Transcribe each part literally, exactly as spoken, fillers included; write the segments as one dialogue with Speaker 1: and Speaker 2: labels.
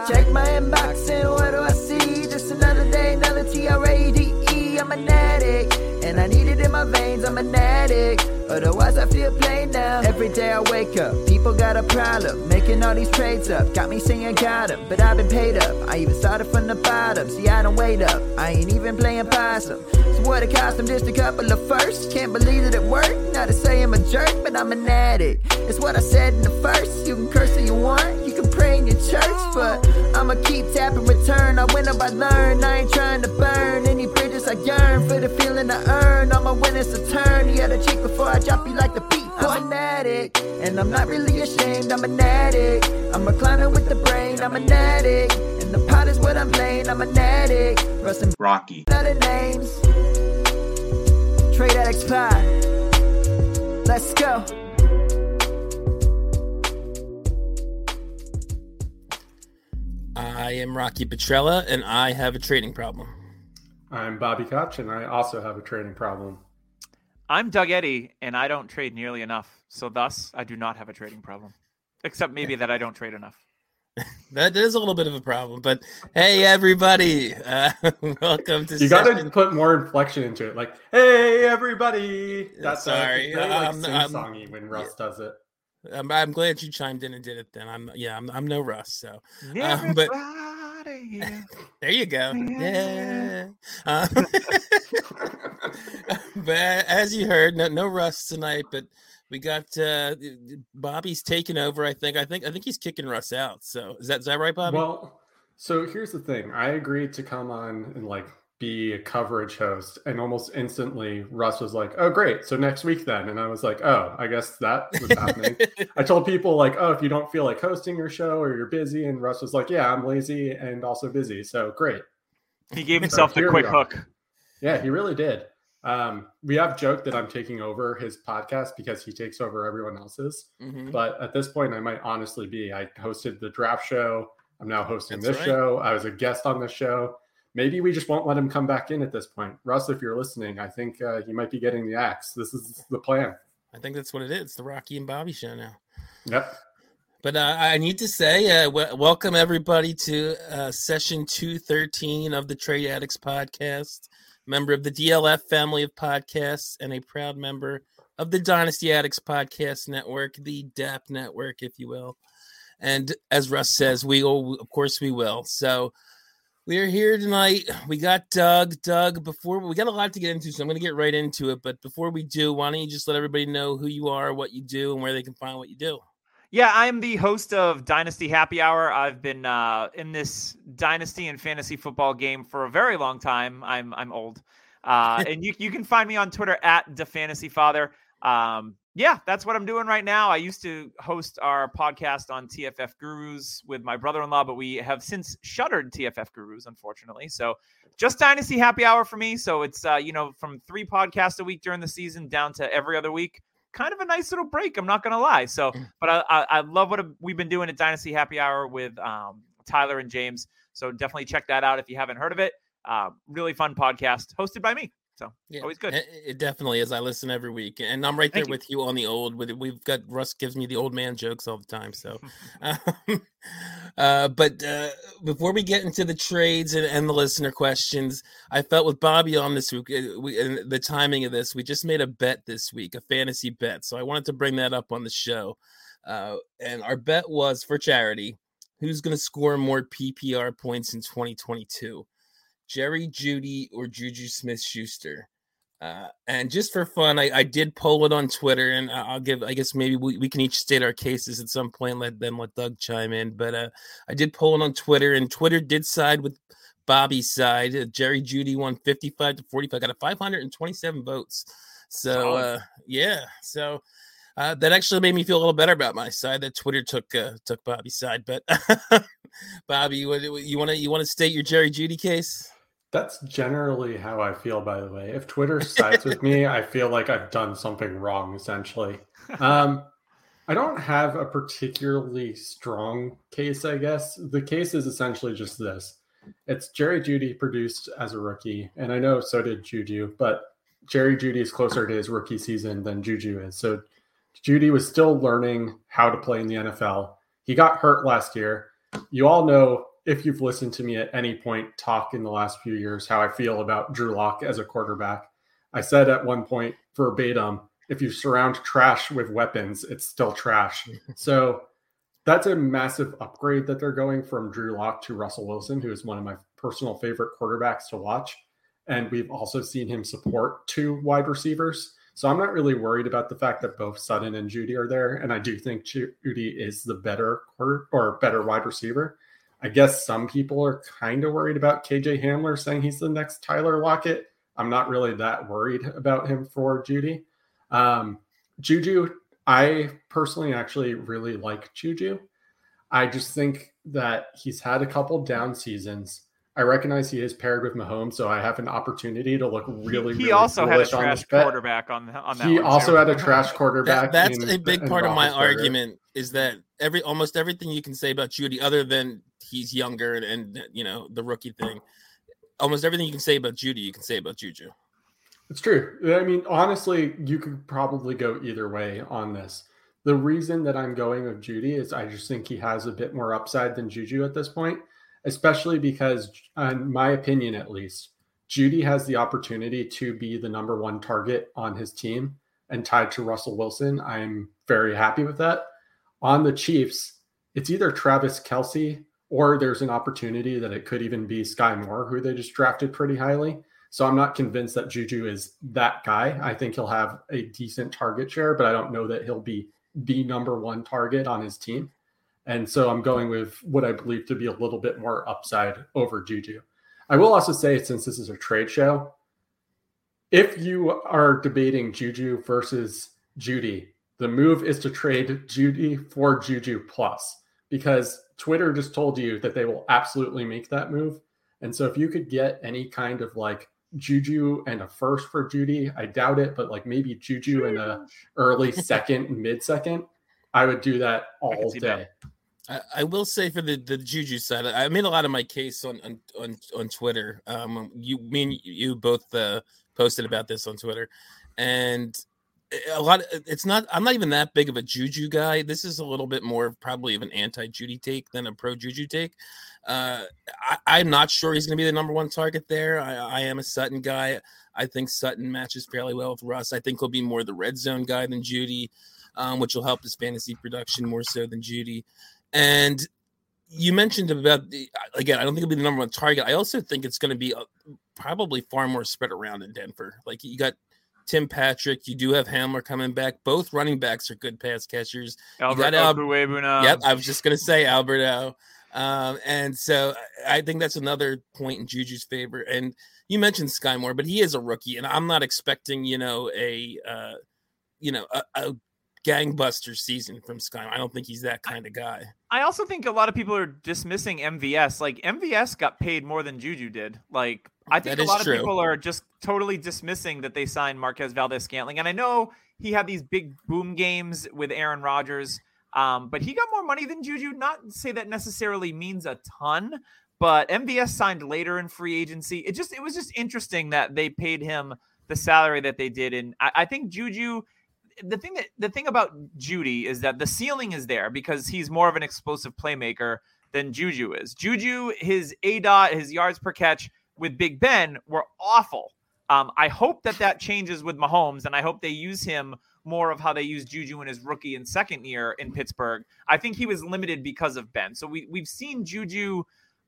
Speaker 1: Check my inbox and what do I see? Just another day, another T R A D E. I'm an addict, and I need it in my veins. I'm an addict, otherwise I feel plain now. Every day I wake up, people got a problem, making all these trades up. Got me singing got 'em, but I've been paid up. I even started from the bottom, see I don't wait up. I ain't even playing possum. So what it cost them, just a couple of firsts. Can't believe that it worked, not to say I'm a jerk, but I'm an addict. It's what I said in the first. You can curse if you want, you can pray in your church, but I'ma keep tapping return. I win up, I learn, I ain't trying to burn any bridges. I yearn for the feeling I earn. All my winners a turn, you gotta check before I drop you like the beat. I'm an addict, and I'm not really ashamed. I'm an addict, I'm a climber with the brain. I'm an addict, and the pot is what I'm playing. I'm an addict, Russ and
Speaker 2: Rocky.
Speaker 1: Other names. Trade Addicts Pod. Let's go.
Speaker 3: I am Rocky Petrella, and I have a trading problem.
Speaker 4: I'm Bobby Koch, and I also have a trading problem.
Speaker 5: I'm Doug Eddy, and I don't trade nearly enough. So thus, I do not have a trading problem. Except maybe that I don't trade enough.
Speaker 3: That is a little bit of a problem, but hey, everybody. Uh, welcome to
Speaker 4: You got to put more inflection into it. Like, hey, everybody.
Speaker 3: That's sorry.
Speaker 4: Very, like,
Speaker 3: um,
Speaker 4: sing-songy when Russ
Speaker 3: yeah.
Speaker 4: does it.
Speaker 3: I'm, I'm glad you chimed in and did it then. I'm yeah, I'm, I'm no Russ. So,
Speaker 5: um,
Speaker 3: but there you go. Yeah. Um, but as you heard, no, no Russ tonight, but we got uh, Bobby's taking over. I think. I think. I think he's kicking Russ out. So is that is that right, Bobby?
Speaker 4: Well, so here's the thing. I agreed to come on and like be a coverage host, and almost instantly Russ was like, "Oh, great! So next week then." And I was like, "Oh, I guess that was happening." I told people like, "Oh, if you don't feel like hosting your show or you're busy," and Russ was like, "Yeah, I'm lazy and also busy, so great."
Speaker 5: He gave himself
Speaker 4: so
Speaker 5: the quick hook.
Speaker 4: Yeah, he really did. Um, we have joked that I'm taking over his podcast because he takes over everyone else's. Mm-hmm. But at this point, I might honestly be. I hosted the draft show. I'm now hosting That's this right. show. I was a guest on this show. Maybe we just won't let him come back in at this point. Russ, if you're listening, I think uh, you might be getting the axe. This is the plan.
Speaker 3: I think that's what it is. The Rocky and Bobby show now.
Speaker 4: Yep.
Speaker 3: But uh, I need to say, uh, w- welcome everybody to uh, session two thirteen of the Trade Addicts podcast. Member of the D L F family of podcasts and a proud member of the Dynasty Addicts Podcast Network, the D A P Network, if you will. And as Russ says, we will, of course we will. So we are here tonight. We got Doug. Doug, before we got a lot to get into, so I'm going to get right into it. But before we do, why don't you just let everybody know who you are, what you do, and where they can find what you do?
Speaker 5: Yeah, I'm the host of Dynasty Happy Hour. I've been uh, in this Dynasty and fantasy football game for a very long time. I'm I'm old. Uh, and you, you can find me on Twitter at DeFantasyFather. Um, yeah, that's what I'm doing right now. I used to host our podcast on T F F Gurus with my brother-in-law, but we have since shuttered T F F Gurus, unfortunately. So just Dynasty Happy Hour for me. So it's, uh, you know, from three podcasts a week during the season down to every other week. Kind of a nice little break, I'm not going to lie. So, but I, I, I love what we've been doing at Dynasty Happy Hour with um, Tyler and James. So definitely check that out if you haven't heard of it. Uh, really fun podcast hosted by me. So yeah, always good.
Speaker 3: It, it definitely is. I listen every week, and I'm right there
Speaker 5: Thank
Speaker 3: with you. you on the old. With we've got Russ gives me the old man jokes all the time. So, um, uh, but uh, before we get into the trades and, and the listener questions, I felt with Bobby on this week, we, and the timing of this, we just made a bet this week, a fantasy bet. So I wanted to bring that up on the show, uh, and our bet was for charity: who's going to score more P P R points in twenty twenty-two? Jerry Jeudy or Juju Smith-Schuster. Uh, and just for fun, I, I did poll it on Twitter, and I'll give, I guess maybe we, we can each state our cases at some point, let them let Doug chime in. But uh, I did poll it on Twitter, and Twitter did side with Bobby's side. Uh, Jerry Jeudy won fifty-five to forty-five, got a five hundred twenty-seven votes. So, uh, yeah, so uh, that actually made me feel a little better about my side that Twitter took uh, took Bobby's side. But Bobby, what, you want to you want to state your Jerry Jeudy case?
Speaker 4: That's generally how I feel, by the way. If Twitter sides with me, I feel like I've done something wrong, essentially. Um, I don't have a particularly strong case, I guess. The case is essentially just this. It's Jerry Jeudy produced as a rookie, and I know so did Juju, but Jerry Jeudy is closer to his rookie season than Juju is. So Jeudy was still learning how to play in the N F L. He got hurt last year. You all know if you've listened to me at any point talk in the last few years how I feel about Drew Lock as a quarterback, I said at one point verbatim, if you surround trash with weapons, it's still trash. So that's a massive upgrade that they're going from Drew Lock to Russell Wilson, who is one of my personal favorite quarterbacks to watch. And we've also seen him support two wide receivers. So I'm not really worried about the fact that both Sutton and Jeudy are there. And I do think Jeudy is the better quarter or better wide receiver. I guess some people are kind of worried about K J Hamler saying he's the next Tyler Lockett. I'm not really that worried about him for Jeudy. Um, Juju, I personally actually really like Juju. I just think that he's had a couple down seasons. I recognize he is paired with Mahomes, so I have an opportunity to look really,
Speaker 5: he, he
Speaker 4: really
Speaker 5: also had a
Speaker 4: on
Speaker 5: trash quarterback on, on that
Speaker 4: He
Speaker 5: one
Speaker 4: also
Speaker 5: too.
Speaker 4: had a trash quarterback.
Speaker 3: That, that's
Speaker 4: in,
Speaker 3: a big
Speaker 4: in
Speaker 3: part of my
Speaker 4: Roethlisberger.
Speaker 3: argument is that every almost everything you can say about Jeudy, other than he's younger and, and you know the rookie thing, almost everything you can say about Jeudy, you can say about Juju.
Speaker 4: It's true. I mean, honestly, you could probably go either way on this. The reason that I'm going with Jeudy is I just think he has a bit more upside than Juju at this point, especially because, in my opinion at least, Jeudy has the opportunity to be the number one target on his team and tied to Russell Wilson. I'm very happy with that. On the Chiefs, it's either Travis Kelce or there's an opportunity that it could even be Sky Moore, who they just drafted pretty highly. So I'm not convinced that Juju is that guy. I think he'll have a decent target share, but I don't know that he'll be the number one target on his team. And so I'm going with what I believe to be a little bit more upside over Juju. I will also say, since this is a trade show, if you are debating Juju versus Jeudy, the move is to trade Jeudy for Juju plus, because Twitter just told you that they will absolutely make that move. And so if you could get any kind of like Juju and a first for Jeudy, I doubt it, but like maybe Juju and a early second, mid second, I would do that all day.
Speaker 3: I, I will say for the, the Juju side, I made a lot of my case on on on, on Twitter. Um, you, me, and you both uh, posted about this on Twitter, and a lot of it's not. I'm not even that big of a Juju guy. This is a little bit more probably of an anti-Judy take than a pro-Juju take. Uh, I, I'm not sure he's going to be the number one target there. I, I am a Sutton guy. I think Sutton matches fairly well with Russ. I think he'll be more the red zone guy than Jeudy, um, which will help his fantasy production more so than Jeudy. And you mentioned about the, again, I don't think it'll be the number one target. I also think it's going to be a, probably far more spread around in Denver. Like you got Tim Patrick, you do have Hamler coming back. Both running backs are good pass catchers.
Speaker 5: Albert
Speaker 3: you got Al-
Speaker 5: Okwuegbunam.
Speaker 3: Yep, I was just going to say Alberto. Um, and so I think that's another point in Juju's favor. And you mentioned Sky Moore, but he is a rookie, and I'm not expecting, you know, a, uh, you know, a, a gangbuster season from Sky. I don't think he's that kind of guy.
Speaker 5: I also think a lot of people are dismissing M V S. Like M V S got paid more than Juju did. Like I think
Speaker 3: That
Speaker 5: a lot
Speaker 3: is true.
Speaker 5: of people are just totally dismissing that they signed Marquez Valdez-Scantling. And I know he had these big boom games with Aaron Rodgers, um, but he got more money than Juju. Not to say that necessarily means a ton, but M V S signed later in free agency. It just it was just interesting that they paid him the salary that they did. And I, I think Juju. The thing that the thing about Jeudy is that the ceiling is there because he's more of an explosive playmaker than Juju is. Juju, his A D O T, his yards per catch with Big Ben were awful. Um, I hope that that changes with Mahomes, and I hope they use him more of how they used Juju in his rookie and second year in Pittsburgh. I think he was limited because of Ben. So we we've seen Juju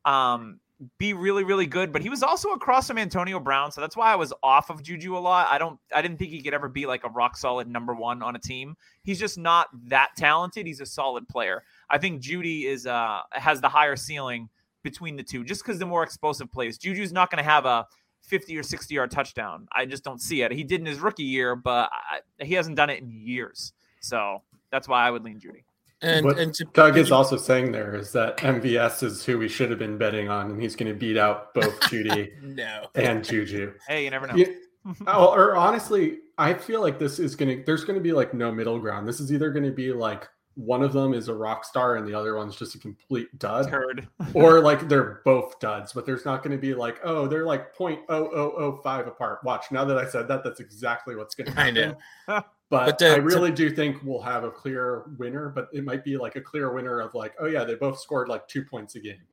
Speaker 5: um, be really, really good, but he was also across from Antonio Brown. So that's why I was off of Juju a lot. I don't, I didn't think he could ever be like a rock solid number one on a team. He's just not that talented. He's a solid player. I think Jeudy is, uh, has the higher ceiling between the two, just because the more explosive plays. Juju's not going to have a fifty or sixty yard touchdown. I just don't see it. He did in his rookie year, but I, he hasn't done it in years. So that's why I would lean Jeudy.
Speaker 3: And,
Speaker 4: what
Speaker 3: and to,
Speaker 4: Doug is also saying there is that M V S is who we should have been betting on, and he's going to beat out both Jeudy
Speaker 3: no.
Speaker 4: and Juju.
Speaker 5: Hey, you never know.
Speaker 4: Yeah, oh, or honestly, I feel like this is going to, there's going to be like no middle ground. This is either going to be like one of them is a rock star and the other one's just a complete dud.
Speaker 5: Turd.
Speaker 4: Or like they're both duds, but there's not going to be like, oh, they're like zero point zero zero zero five apart. Watch, now that I said that, that's exactly what's going to happen.
Speaker 3: I know.
Speaker 4: But,
Speaker 3: But, uh,
Speaker 4: I really do think we'll have a clear winner, but it might be like a clear winner of like, oh yeah, they both scored like two points a game.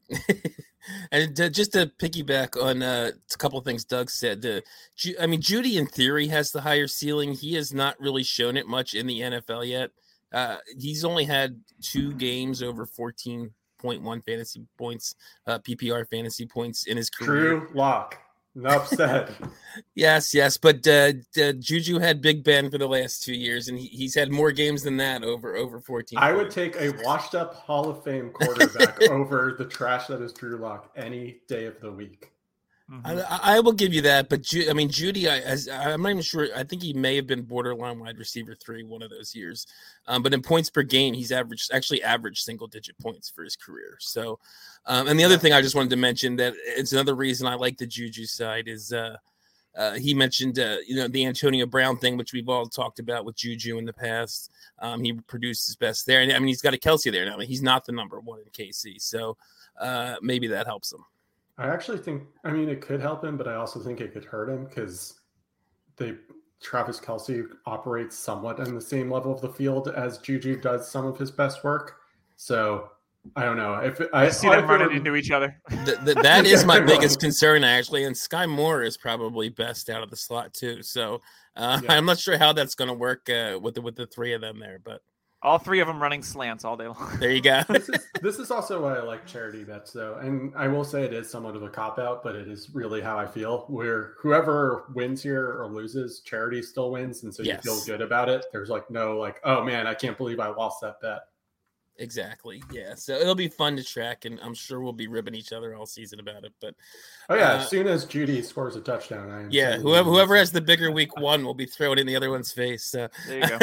Speaker 3: And uh, just to piggyback on uh, a couple of things Doug said, uh, Ju- I mean, Judy in theory has the higher ceiling. He has not really shown it much in the N F L yet. Uh, he's only had two games over fourteen point one fantasy points, uh, P P R fantasy points in his career.
Speaker 4: Drew Lock. Enough said.
Speaker 3: Yes, yes, but uh, uh, Juju had Big Ben for the last two years, and he, he's had more games than that over over fourteen.
Speaker 4: I would take a washed-up Hall of Fame quarterback over the trash that is Drew Lock any day of the week.
Speaker 3: Mm-hmm. I, I will give you that, but Ju- I mean, Judy, I, as, I'm not even sure. I think he may have been borderline wide receiver three one of those years. Um, but in points per game, he's averaged actually averaged single digit points for his career. So, um, and the other thing I just wanted to mention that it's another reason I like the Juju side is uh, uh, he mentioned uh, you know the Antonio Brown thing, which we've all talked about with Juju in the past. Um, he produced his best there, and I mean he's got a Kelsey there now. I mean, he's not the number one in K C, so uh, maybe that helps him.
Speaker 4: I actually think, I mean, it could help him, but I also think it could hurt him because they Travis Kelce operates somewhat on the same level of the field as Juju does some of his best work. So I don't know if I,
Speaker 5: I see them running him, into each other.
Speaker 3: Th- th- that is my biggest concern, actually. And Sky Moore is probably best out of the slot too. So uh, yeah. I'm not sure how that's going to work uh, with the with the three of them there, but.
Speaker 5: All three of them running slants all day long.
Speaker 3: There you go.
Speaker 4: this, is, this is also why I like charity bets, though. And I will say it is somewhat of a cop-out, but it is really how I feel. Where whoever wins here or loses, charity still wins. And so yes. you feel good about it. There's like no like, oh, man, I can't believe I lost that bet.
Speaker 3: Exactly. Yeah. So it'll be fun to track, and I'm sure we'll be ribbing each other all season about it. But
Speaker 4: oh, yeah.
Speaker 3: Uh,
Speaker 4: as soon as Judy scores a touchdown, I am
Speaker 3: yeah, whoever, whoever has the bigger week one will be throwing in the other one's face. So
Speaker 5: there you go.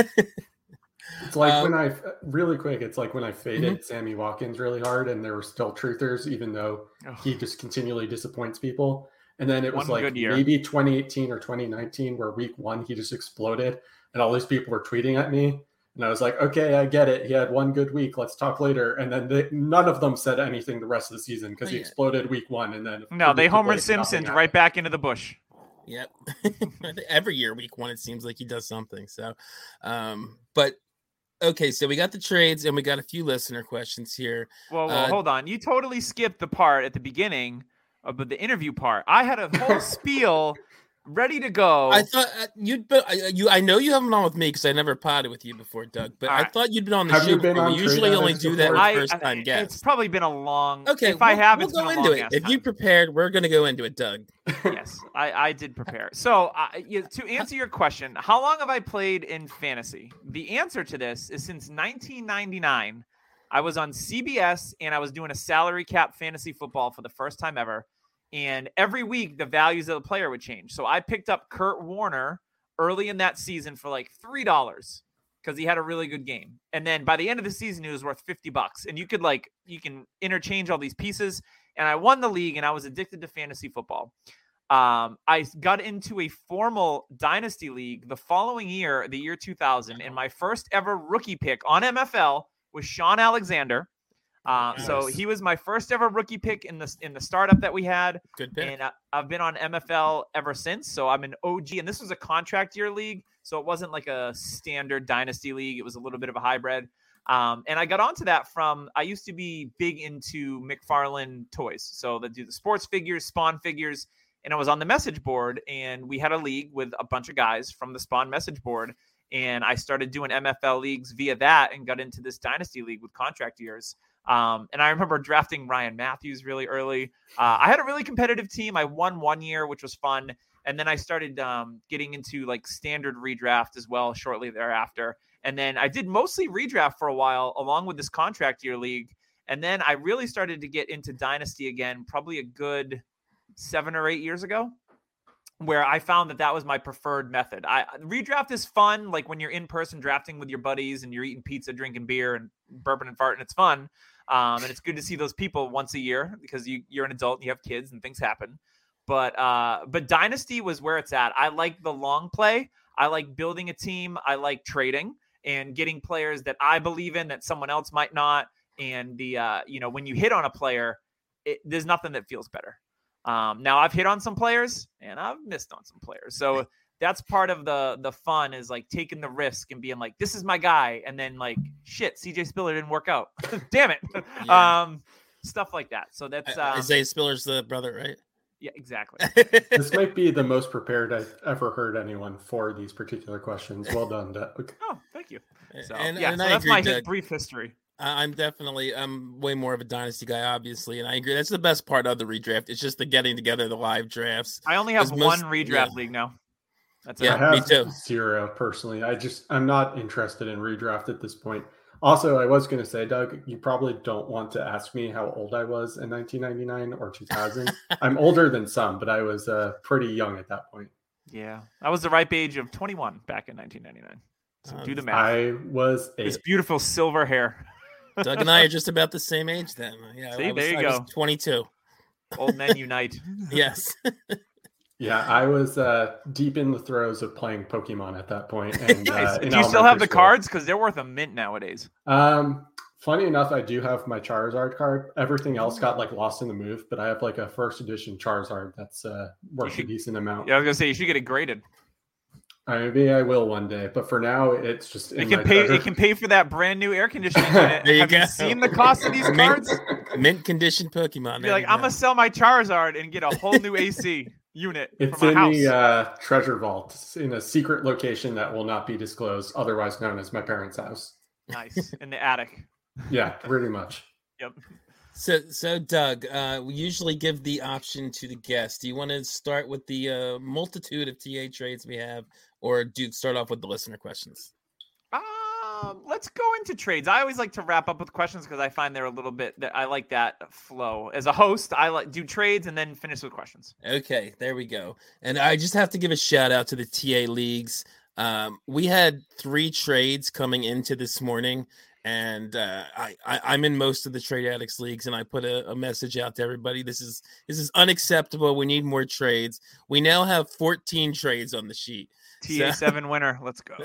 Speaker 4: It's like um, when I really quick. It's like when I faded mm-hmm. Sammy Watkins really hard, and there were still truthers, even though oh. he just continually disappoints people. And then it was one like maybe twenty eighteen or twenty nineteen, where week one he just exploded, and all these people were tweeting at me, and I was like, okay, I get it. He had one good week. Let's talk later. And then they, none of them said anything the rest of the season because he yeah. exploded week one, and then
Speaker 5: no, they homered Simpsons right back into the bush.
Speaker 3: Yep. Every year, week one, it seems like he does something. So, um, but. Okay, so we got the trades and we got a few listener questions here.
Speaker 5: Well, well uh, hold on. You totally skipped the part at the beginning of the interview part. I had a whole spiel ready to go.
Speaker 3: I thought uh, you'd been, uh, you. I know you haven't been on with me because I never potted with you before, Doug. But right. I thought you'd been on the
Speaker 4: Have
Speaker 3: show.
Speaker 4: You been on
Speaker 3: we usually only do that with
Speaker 5: I,
Speaker 3: first time
Speaker 5: I,
Speaker 3: guests.
Speaker 5: It's probably been a long.
Speaker 3: Okay,
Speaker 5: if I
Speaker 3: we'll,
Speaker 5: have,
Speaker 3: we'll
Speaker 5: it's
Speaker 3: go
Speaker 5: been a
Speaker 3: into
Speaker 5: long
Speaker 3: it. If
Speaker 5: time.
Speaker 3: you prepared, we're going to go into it, Doug.
Speaker 5: Yes, I, I did prepare. So uh, you, to answer your question, how long have I played in fantasy? The answer to this is since nineteen ninety-nine. I was on C B S and I was doing a salary cap fantasy football for the first time ever. And every week the values of the player would change. So I picked up Kurt Warner early in that season for like three dollars because he had a really good game. And then by the end of the season, he was worth fifty bucks. And you could like, you can interchange all these pieces. And I won the league and I was addicted to fantasy football. Um, I got into a formal dynasty league the following year, the year two thousand. And my first ever rookie pick on M F L was Sean Alexander. Um, nice. So he was my first ever rookie pick in the in the startup that we had.
Speaker 3: Good pick.
Speaker 5: And I, I've been on M F L ever since. So I'm an O G, and this was a contract year league, so it wasn't like a standard dynasty league. It was a little bit of a hybrid. Um, and I got onto that from I used to be big into McFarlane toys, so that do the sports figures, Spawn figures, and I was on the message board, and we had a league with a bunch of guys from the Spawn message board. And I started doing M F L leagues via that and got into this dynasty league with contract years. Um, and I remember drafting Ryan Matthews really early. Uh, I had a really competitive team. I won one year, which was fun. And then I started um, getting into like standard redraft as well shortly thereafter. And then I did mostly redraft for a while along with this contract year league. And then I really started to get into dynasty again, probably a good seven or eight years ago, where I found that that was my preferred method. I redraft is fun. Like when you're in person drafting with your buddies and you're eating pizza, drinking beer and burping and farting, it's fun. Um, and it's good to see those people once a year because you, you're an adult and you have kids and things happen. But uh, but Dynasty was where it's at. I like the long play. I like building a team. I like trading and getting players that I believe in that someone else might not. And the uh, you know, when you hit on a player, it, there's nothing that feels better. Um, now I've hit on some players and I've missed on some players. So that's part of the the fun is like taking the risk and being like, this is my guy. And then like, shit, C J Spiller didn't work out. Damn it. Yeah. Um, stuff like that. So that's um,
Speaker 3: Isaiah Spiller's the brother, right?
Speaker 5: Yeah, exactly.
Speaker 4: This might be the most prepared I've ever heard anyone for these particular questions. Well done, Doug.
Speaker 5: Oh, thank you. So,
Speaker 3: and,
Speaker 5: yeah,
Speaker 3: and
Speaker 5: so
Speaker 3: I
Speaker 5: that's
Speaker 3: agree,
Speaker 5: my
Speaker 3: Doug.
Speaker 5: brief history.
Speaker 3: I'm definitely, I'm way more of a dynasty guy, obviously, and I agree. That's the best part of the redraft. It's just the getting together, the live drafts.
Speaker 5: I only have
Speaker 3: most,
Speaker 5: one redraft
Speaker 3: yeah.
Speaker 5: league now. That's
Speaker 3: yeah,
Speaker 4: I have
Speaker 3: me too.
Speaker 4: Zero personally. I just, I'm not interested in redraft at this point. Also, I was going to say, Doug, you probably don't want to ask me how old I was in nineteen ninety-nine or two thousand. I'm older than some, but I was uh, pretty young at that point.
Speaker 5: Yeah, I was the ripe age of twenty-one back in nineteen ninety-nine. So um, do the math.
Speaker 4: I was eight.
Speaker 5: This beautiful silver hair.
Speaker 3: Doug and I are just about the same age then. Yeah,
Speaker 5: See,
Speaker 3: I was,
Speaker 5: there you
Speaker 3: I
Speaker 5: go.
Speaker 3: was twenty-two.
Speaker 5: Old men unite.
Speaker 3: Yes.
Speaker 4: Yeah, I was uh, deep in the throes of playing Pokemon at that point. And,
Speaker 5: nice.
Speaker 4: uh,
Speaker 5: Do you still have the school. cards? Because they're worth a mint nowadays.
Speaker 4: Um, funny enough, I do have my Charizard card. Everything else got like lost in the move, but I have like a first edition Charizard that's uh, worth
Speaker 5: should,
Speaker 4: a decent amount.
Speaker 5: Yeah, I was gonna say you should get it graded.
Speaker 4: Uh, maybe I will one day, but for now, it's just
Speaker 5: it can pay. Treasure. It can pay for that brand new air conditioning unit.
Speaker 3: There you
Speaker 5: have
Speaker 3: go.
Speaker 5: you seen the cost of these
Speaker 3: mint,
Speaker 5: cards?
Speaker 3: Mint condition Pokemon.
Speaker 5: Be like, I'm gonna sell my Charizard and get a whole new A C unit.
Speaker 4: It's
Speaker 5: for my
Speaker 4: in
Speaker 5: house.
Speaker 4: the uh, treasure vault. It's in a secret location that will not be disclosed, otherwise known as my parents' house.
Speaker 5: Nice, in the attic.
Speaker 4: Yeah, pretty much.
Speaker 5: Yep.
Speaker 3: So, so Doug, uh, we usually give the option to the guest. Do you want to start with the uh, multitude of T A trades we have, or do you start off with the listener questions?
Speaker 5: Um, let's go into trades. I always like to wrap up with questions because I find they're a little bit that I like that flow. As a host, I like do trades and then finish with questions.
Speaker 3: Okay, there we go. And I just have to give a shout out to the T A leagues. Um, we had three trades coming into this morning. And uh, I, I, I'm in most of the Trade Addicts leagues, and I put a, a message out to everybody. This is this is unacceptable. We need more trades. We now have fourteen trades on the sheet.
Speaker 5: T A seven so... winner. Let's go.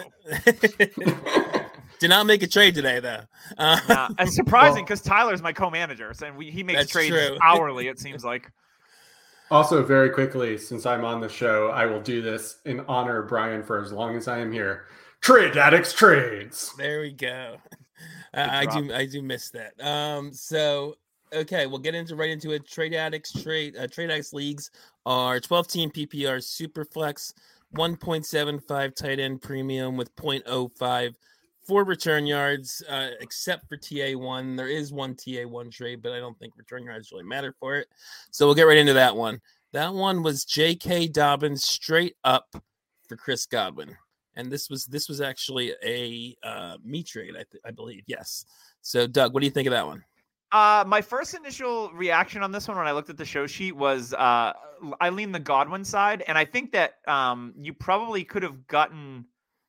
Speaker 3: Did not make a trade today, though. Uh,
Speaker 5: nah, it's surprising because well, Tyler's my co-manager, and we, he makes trades
Speaker 3: true.
Speaker 5: hourly, it seems like.
Speaker 4: Also, very quickly, since I'm on the show, I will do this in honor of Brian for as long as I am here. Trade Addicts trades.
Speaker 3: There we go. Uh, I do, I do miss that. Um, so okay, we'll get into right into it. Trade Addicts trade, uh, Trade Addicts leagues are twelve team P P R super flex, one point seven five tight end premium with zero point zero five for return yards, uh, except for T A one. There is one T A one trade, but I don't think return yards really matter for it. So we'll get right into that one. That one was J K Dobbins straight up for Chris Godwin. And this was this was actually a uh, me trade, I, th- I believe. Yes. So, Doug, what do you think of that one?
Speaker 5: Uh, my first initial reaction on this one when I looked at the show sheet was uh, I lean the Godwin side. And I think that um, you probably could have gotten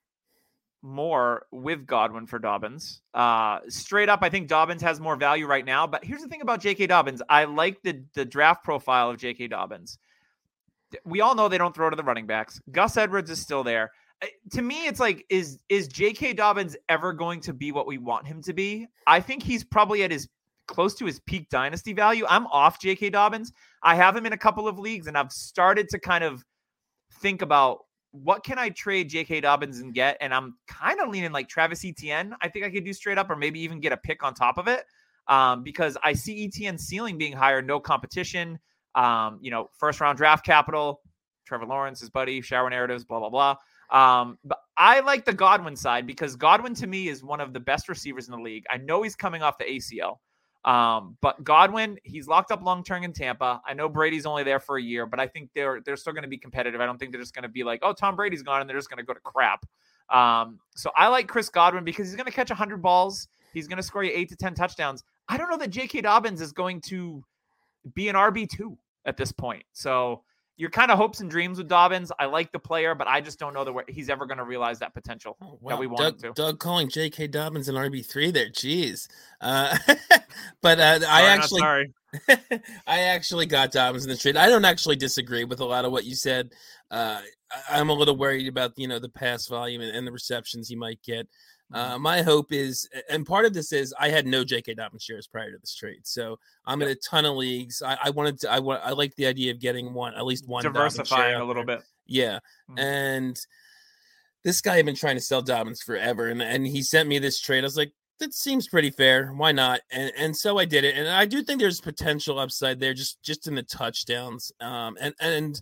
Speaker 5: more with Godwin for Dobbins. Uh, straight up, I think Dobbins has more value right now. But here's the thing about J K Dobbins. I like the, the draft profile of J K Dobbins. We all know they don't throw to the running backs. Gus Edwards is still there. To me, it's like, is is J K Dobbins ever going to be what we want him to be? I think he's probably at his close to his peak dynasty value. I'm off J K Dobbins. I have him in a couple of leagues, and I've started to kind of think about what can I trade J K Dobbins and get, and I'm kind of leaning like Travis Etienne. I think I could do straight up, or maybe even get a pick on top of it, um, because I see Etienne's ceiling being higher, no competition. Um, you know, first round draft capital, Trevor Lawrence, his buddy, shower narratives, blah blah blah. Um, but I like the Godwin side because Godwin to me is one of the best receivers in the league. I know he's coming off the A C L. Um, but Godwin, he's locked up long-term in Tampa. I know Brady's only there for a year, but I think they're, they're still going to be competitive. I don't think they're just going to be like, oh, Tom Brady's gone and they're just going to go to crap. Um, so I like Chris Godwin because he's going to catch a hundred balls. He's going to score you eight to ten touchdowns. I don't know that J K Dobbins is going to be an R B two at this point. So you're kind of hopes and dreams with Dobbins. I like the player, but I just don't know that he's ever going to realize that potential oh, wow. that we want
Speaker 3: Doug,
Speaker 5: him to.
Speaker 3: Doug calling J K Dobbins an R B three there. Jeez. Uh, but uh,
Speaker 5: sorry,
Speaker 3: I actually,
Speaker 5: sorry.
Speaker 3: I actually got Dobbins in the trade. I don't actually disagree with a lot of what you said. Uh, I'm a little worried about, you know, the pass volume and, and the receptions he might get. Uh, my hope is, and part of this is, I had no J K Dobbins shares prior to this trade, so I'm yep. in a ton of leagues. I, I wanted to, I want, I like the idea of getting one, at least one,
Speaker 5: diversifying a little bit.
Speaker 3: Yeah. Mm-hmm. And this guy had been trying to sell Dobbins forever. And, and he sent me this trade. I was like, that seems pretty fair. Why not? And and so I did it. And I do think there's potential upside there just, just in the touchdowns. Um, and, and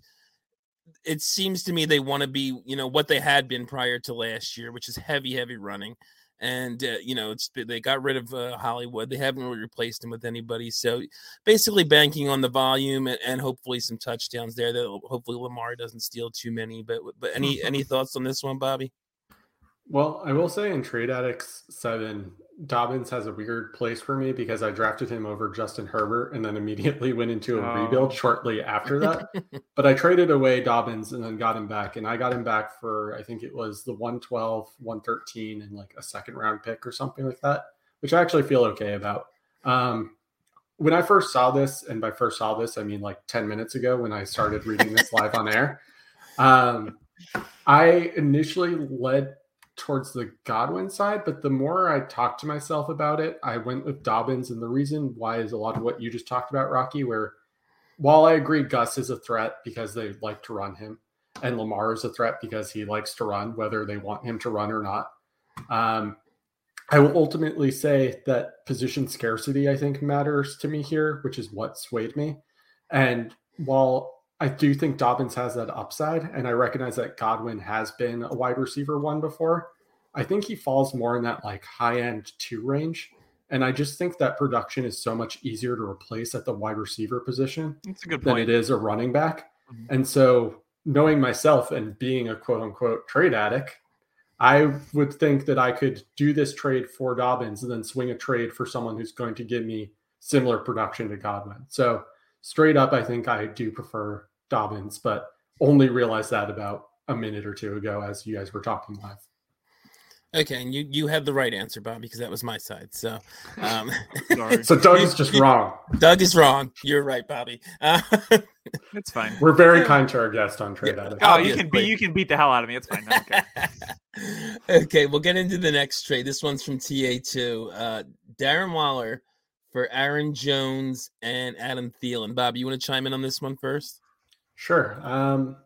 Speaker 3: it seems to me they want to be, you know, what they had been prior to last year, which is heavy, heavy running. And, uh, you know, it's they got rid of uh, Hollywood. They haven't really replaced him with anybody. So basically banking on the volume and, and hopefully some touchdowns there. That hopefully Lamar doesn't steal too many. But but any any thoughts on this one, Bobby?
Speaker 4: Well, I will say in Trade Addicts seven, Dobbins has a weird place for me because I drafted him over Justin Herbert and then immediately went into a oh. rebuild shortly after that. But I traded away Dobbins and then got him back. And I got him back for, I think it was the one twelve, one thirteen, and like a second round pick or something like that, which I actually feel okay about. Um, when I first saw this, and by first saw this, I mean like ten minutes ago when I started reading this live on air, um, I initially led towards the Godwin side, but the more I talked to myself about it, I went with Dobbins. And the reason why is a lot of what you just talked about, Rocky, where while I agree Gus is a threat because they like to run him and Lamar is a threat because he likes to run, whether they want him to run or not. Um, I will ultimately say that position scarcity, I think, matters to me here, which is what swayed me. And while I do think Dobbins has that upside, and I recognize that Godwin has been a wide receiver one before, I think he falls more in that like high end two range. And I just think that production is so much easier to replace at the wide receiver position
Speaker 5: That's a good
Speaker 4: than
Speaker 5: point.
Speaker 4: it is a running back.
Speaker 5: Mm-hmm.
Speaker 4: And so knowing myself and being a quote unquote trade addict, I would think that I could do this trade for Dobbins and then swing a trade for someone who's going to give me similar production to Godwin. So straight up, I think I do prefer Dobbins, but only realized that about a minute or two ago as you guys were talking live.
Speaker 3: Okay, and you, you had the right answer, Bob, because that was my side. So, um,
Speaker 4: so Doug is just wrong.
Speaker 3: Doug is wrong. You're right, Bobby. Uh,
Speaker 5: it's fine.
Speaker 4: We're very kind to our guest on Trade Addicts.
Speaker 5: Oh, you can be you can beat the hell out of me. It's fine. Okay.
Speaker 3: Okay, we'll get into the next trade. This one's from T A two. Uh, Darren Waller for Aaron Jones and Adam Thielen. Bob, you want to chime in on this one first?
Speaker 4: Sure. Um,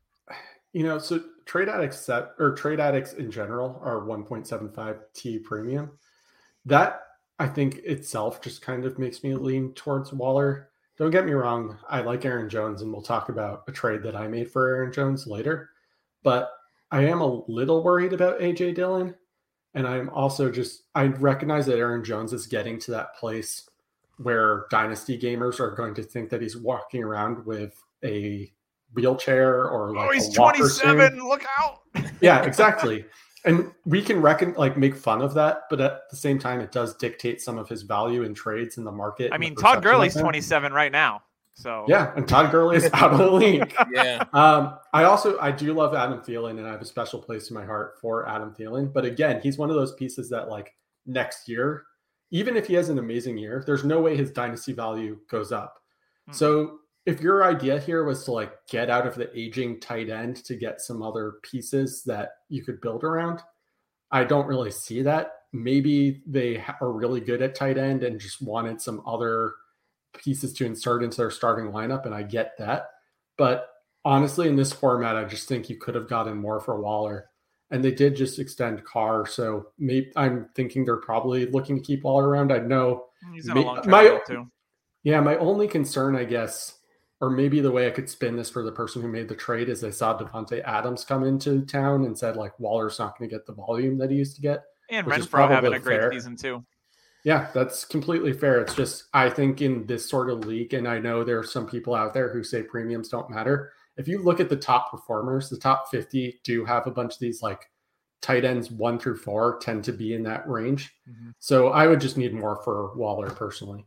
Speaker 4: you know, so Trade Addicts set or Trade Addicts in general are one point seven five T premium. That I think itself just kind of makes me lean towards Waller. Don't get me wrong. I like Aaron Jones, and we'll talk about a trade that I made for Aaron Jones later. But I am a little worried about A J Dillon. And I'm also just, I recognize that Aaron Jones is getting to that place where dynasty gamers are going to think that he's walking around with a wheelchair or like
Speaker 5: oh, he's
Speaker 4: a walker
Speaker 5: twenty-seven.
Speaker 4: soon.
Speaker 5: Look out.
Speaker 4: Yeah, exactly. And we can reckon like make fun of that, but at the same time, it does dictate some of his value in trades in the market.
Speaker 5: I mean, Todd Gurley's twenty-seven right now. So
Speaker 4: yeah, and Todd Gurley is out of the league.
Speaker 3: Yeah.
Speaker 4: Um, I also I do love Adam Thielen, and I have a special place in my heart for Adam Thielen. But again, he's one of those pieces that like next year, even if he has an amazing year, there's no way his dynasty value goes up. Mm-hmm. So if your idea here was to like get out of the aging tight end to get some other pieces that you could build around, I don't really see that. Maybe they are really good at tight end and just wanted some other pieces to insert into their starting lineup, and I get that. But honestly, in this format, I just think you could have gotten more for Waller. And they did just extend Carr, so maybe I'm thinking they're probably looking to keep Waller around. I know.
Speaker 5: He's on a long
Speaker 4: my,
Speaker 5: too.
Speaker 4: Yeah, my only concern, I guess, or maybe the way I could spin this for the person who made the trade is they saw Devontae Adams come into town and said, like, Waller's not going to get the volume that he used to get.
Speaker 5: And Renfro having a great fair. season, too.
Speaker 4: Yeah, that's completely fair. It's just, I think in this sort of league, and I know there are some people out there who say premiums don't matter. If you look at the top performers, the top fifty do have a bunch of these like tight ends one through four tend to be in that range. Mm-hmm. So I would just need more for Waller personally.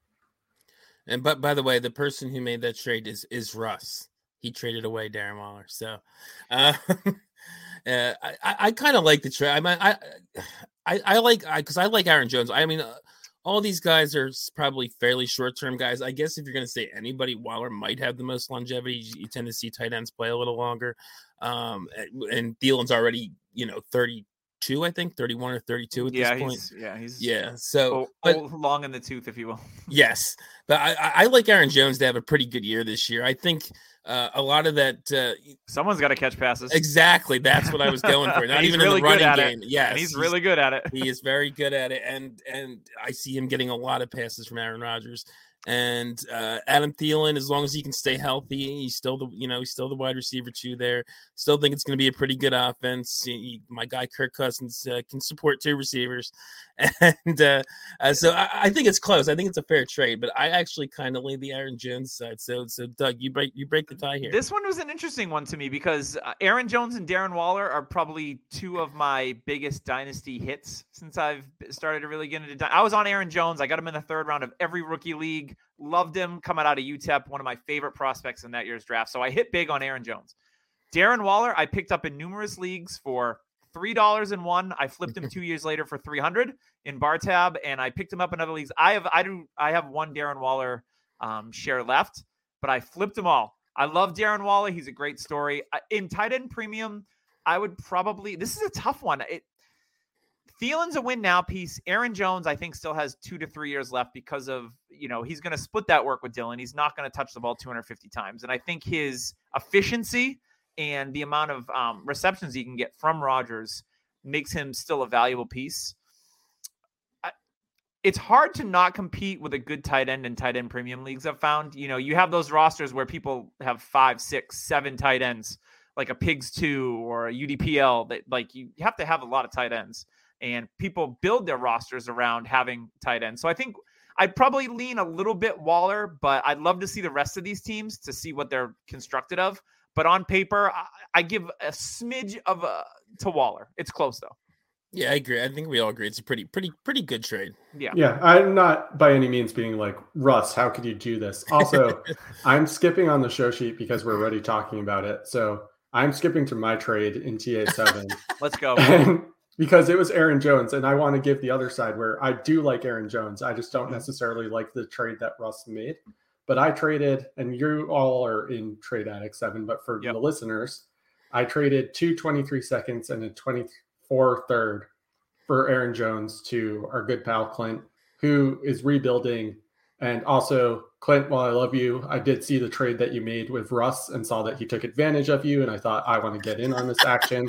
Speaker 3: And but by the way, the person who made that trade is is Russ. He traded away Darren Waller. So uh, uh, I, I kind of like the trade. I mean, I I, I like because I, I like Aaron Jones. I mean, uh, all these guys are probably fairly short term guys. I guess if you're going to say anybody, Waller might have the most longevity. You, you tend to see tight ends play a little longer. Um, and, and Thielen's already, you know, thirty thirty-two, I think, thirty-one or thirty-two at
Speaker 5: yeah,
Speaker 3: this point.
Speaker 5: He's, yeah, he's
Speaker 3: yeah. So,
Speaker 5: oh,
Speaker 3: but,
Speaker 5: oh, long in the tooth, if you will.
Speaker 3: Yes, but I, I like Aaron Jones to have a pretty good year this year. I think uh, a lot of that. Uh,
Speaker 5: Someone's got to catch passes.
Speaker 3: Exactly, that's what I was going for. Not even
Speaker 5: really
Speaker 3: in the running
Speaker 5: game.
Speaker 3: Yes,
Speaker 5: and he's,
Speaker 3: he's
Speaker 5: really good at it.
Speaker 3: He is very good at it, and and I see him getting a lot of passes from Aaron Rodgers. And uh, Adam Thielen, as long as he can stay healthy, he's still the you know he's still the wide receiver two there. Still think it's going to be a pretty good offense. He, my guy Kirk Cousins uh, can support two receivers, and uh, uh, so I, I think it's close. I think it's a fair trade, but I actually kind of lean the Aaron Jones side. So so Doug, you break you break the tie here.
Speaker 5: This one was an interesting one to me because uh, Aaron Jones and Darren Waller are probably two of my biggest dynasty hits since I've started to really get into. Di- I was on Aaron Jones. I got him in the third round of every rookie league. Loved him coming out of U T E P, one of my favorite prospects in that year's draft. So I hit big on Aaron Jones. Darren Waller, I picked up in numerous leagues for three dollars and one. I flipped him two years later for three hundred in bar tab, and I picked him up in other leagues. I have I do I have one Darren Waller um, share left, but I flipped them all. I love Darren Waller. He's a great story. In tight end premium, I would probably – this is a tough one. It, Thielen's a win now piece. Aaron Jones, I think, still has two to three years left because of, you know, he's going to split that work with Dylan. He's not going to touch the ball two hundred fifty times. And I think his efficiency and the amount of um, receptions he can get from Rodgers makes him still a valuable piece. I, it's hard to not compete with a good tight end in tight end premium leagues, I've found. You know, you have those rosters where people have five, six, seven tight ends, like a Pigs two or a U D P L. That like you have to have a lot of tight ends. And people build their rosters around having tight ends. So I think I'd probably lean a little bit Waller, but I'd love to see the rest of these teams to see what they're constructed of. But on paper, I, I give a smidge of a, to Waller. It's close, though.
Speaker 3: Yeah, I agree. I think we all agree it's a pretty, pretty, pretty good trade.
Speaker 5: Yeah.
Speaker 4: Yeah, I'm not by any means being like, Russ, how could you do this? Also, I'm skipping on the show sheet because we're already talking about it. So I'm skipping to my trade in T A seven.
Speaker 5: Let's go.
Speaker 4: And because it was Aaron Jones, and I want to give the other side where I do like Aaron Jones. I just don't necessarily like the trade that Russ made. But I traded, and you all are in Trade Addict seven, but for yep. the listeners, I traded two twenty-three seconds and a twenty-four third for Aaron Jones to our good pal Clint, who is rebuilding. And also, Clint, while I love you, I did see the trade that you made with Russ and saw that he took advantage of you. And I thought, I want to get in on this action.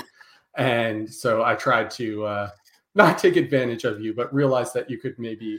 Speaker 4: And so I tried to uh, not take advantage of you, but realize that you could maybe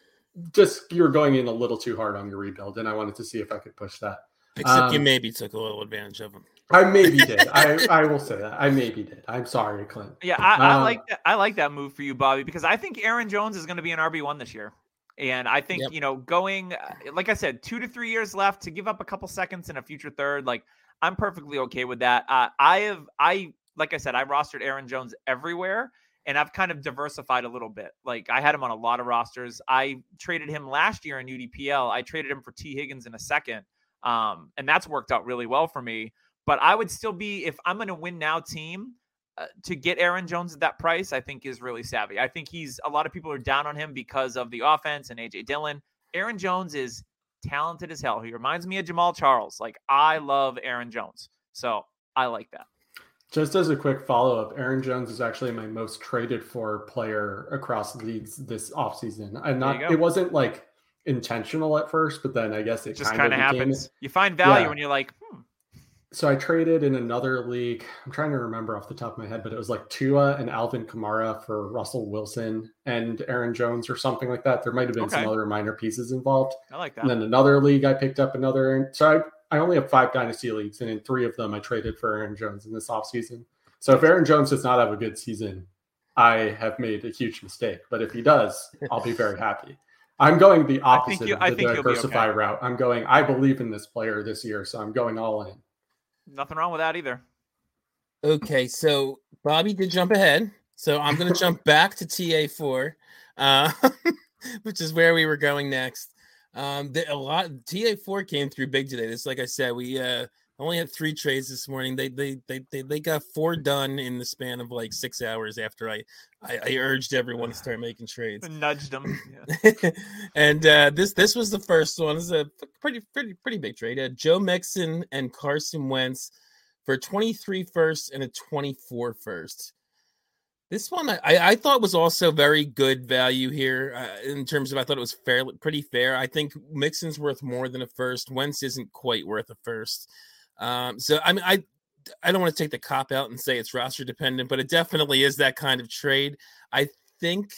Speaker 4: just, you were going in a little too hard on your rebuild. And I wanted to see if I could push that.
Speaker 3: Except
Speaker 4: um,
Speaker 3: you maybe took a little advantage of him.
Speaker 4: I maybe did. I, I will say that. I maybe did. I'm sorry, Clint.
Speaker 5: Yeah, I, I
Speaker 4: um,
Speaker 5: like that. I like that move for you, Bobby, because I think Aaron Jones is going to be an R B one this year. And I think, yep. you know, going, like I said, two to three years left to give up a couple seconds in a future third, like I'm perfectly okay with that. Uh, I have, I, Like I said, I rostered Aaron Jones everywhere, and I've kind of diversified a little bit. Like, I had him on a lot of rosters. I traded him last year in U D P L. I traded him for T. Higgins in a second, um, and that's worked out really well for me. But I would still be, if I'm going to win now team, uh, to get Aaron Jones at that price, I think is really savvy. I think he's, a lot of people are down on him because of the offense and A J Dillon. Aaron Jones is talented as hell. He reminds me of Jamal Charles. Like, I love Aaron Jones. So I like that.
Speaker 4: Just as a quick follow-up, Aaron Jones is actually my most traded for player across leagues this offseason. I'm not, it wasn't like intentional at first, but then I guess it,
Speaker 5: it just
Speaker 4: kind of
Speaker 5: happens. You find value
Speaker 4: yeah.
Speaker 5: when you're like, hmm.
Speaker 4: So I traded in another league. I'm trying to remember off the top of my head, but it was like Tua and Alvin Kamara for Russell Wilson and Aaron Jones or something like that. There might have been okay. some other minor pieces involved.
Speaker 5: I like that.
Speaker 4: And then another league, I picked up another. So I, I only have five dynasty leagues, and in three of them, I traded for Aaron Jones in this offseason. So if Aaron Jones does not have a good season, I have made a huge mistake. But if he does, I'll be very happy. I'm going the opposite
Speaker 5: you,
Speaker 4: of the diversify
Speaker 5: okay.
Speaker 4: route. I'm going, I believe in this player this year, so I'm going all in.
Speaker 5: Nothing wrong with that either.
Speaker 3: Okay, so Bobby did jump ahead. So I'm going to jump back to T A four, uh, which is where we were going next. Um, the, a lot T A four came through big today. This, like I said, we uh, only had three trades this morning. They they they they they got four done in the span of like six hours after I I, I urged everyone to start making trades.
Speaker 5: Nudged them. Yeah.
Speaker 3: and uh, this this was the first one. This is a pretty pretty pretty big trade. Uh, Joe Mixon and Carson Wentz for twenty-three first and a twenty-four first. This one I, I thought was also very good value here uh, in terms of I thought it was fairly pretty fair. I think Mixon's worth more than a first. Wentz isn't quite worth a first. Um, so I mean I I don't want to take the cop out and say it's roster dependent, but it definitely is that kind of trade. I think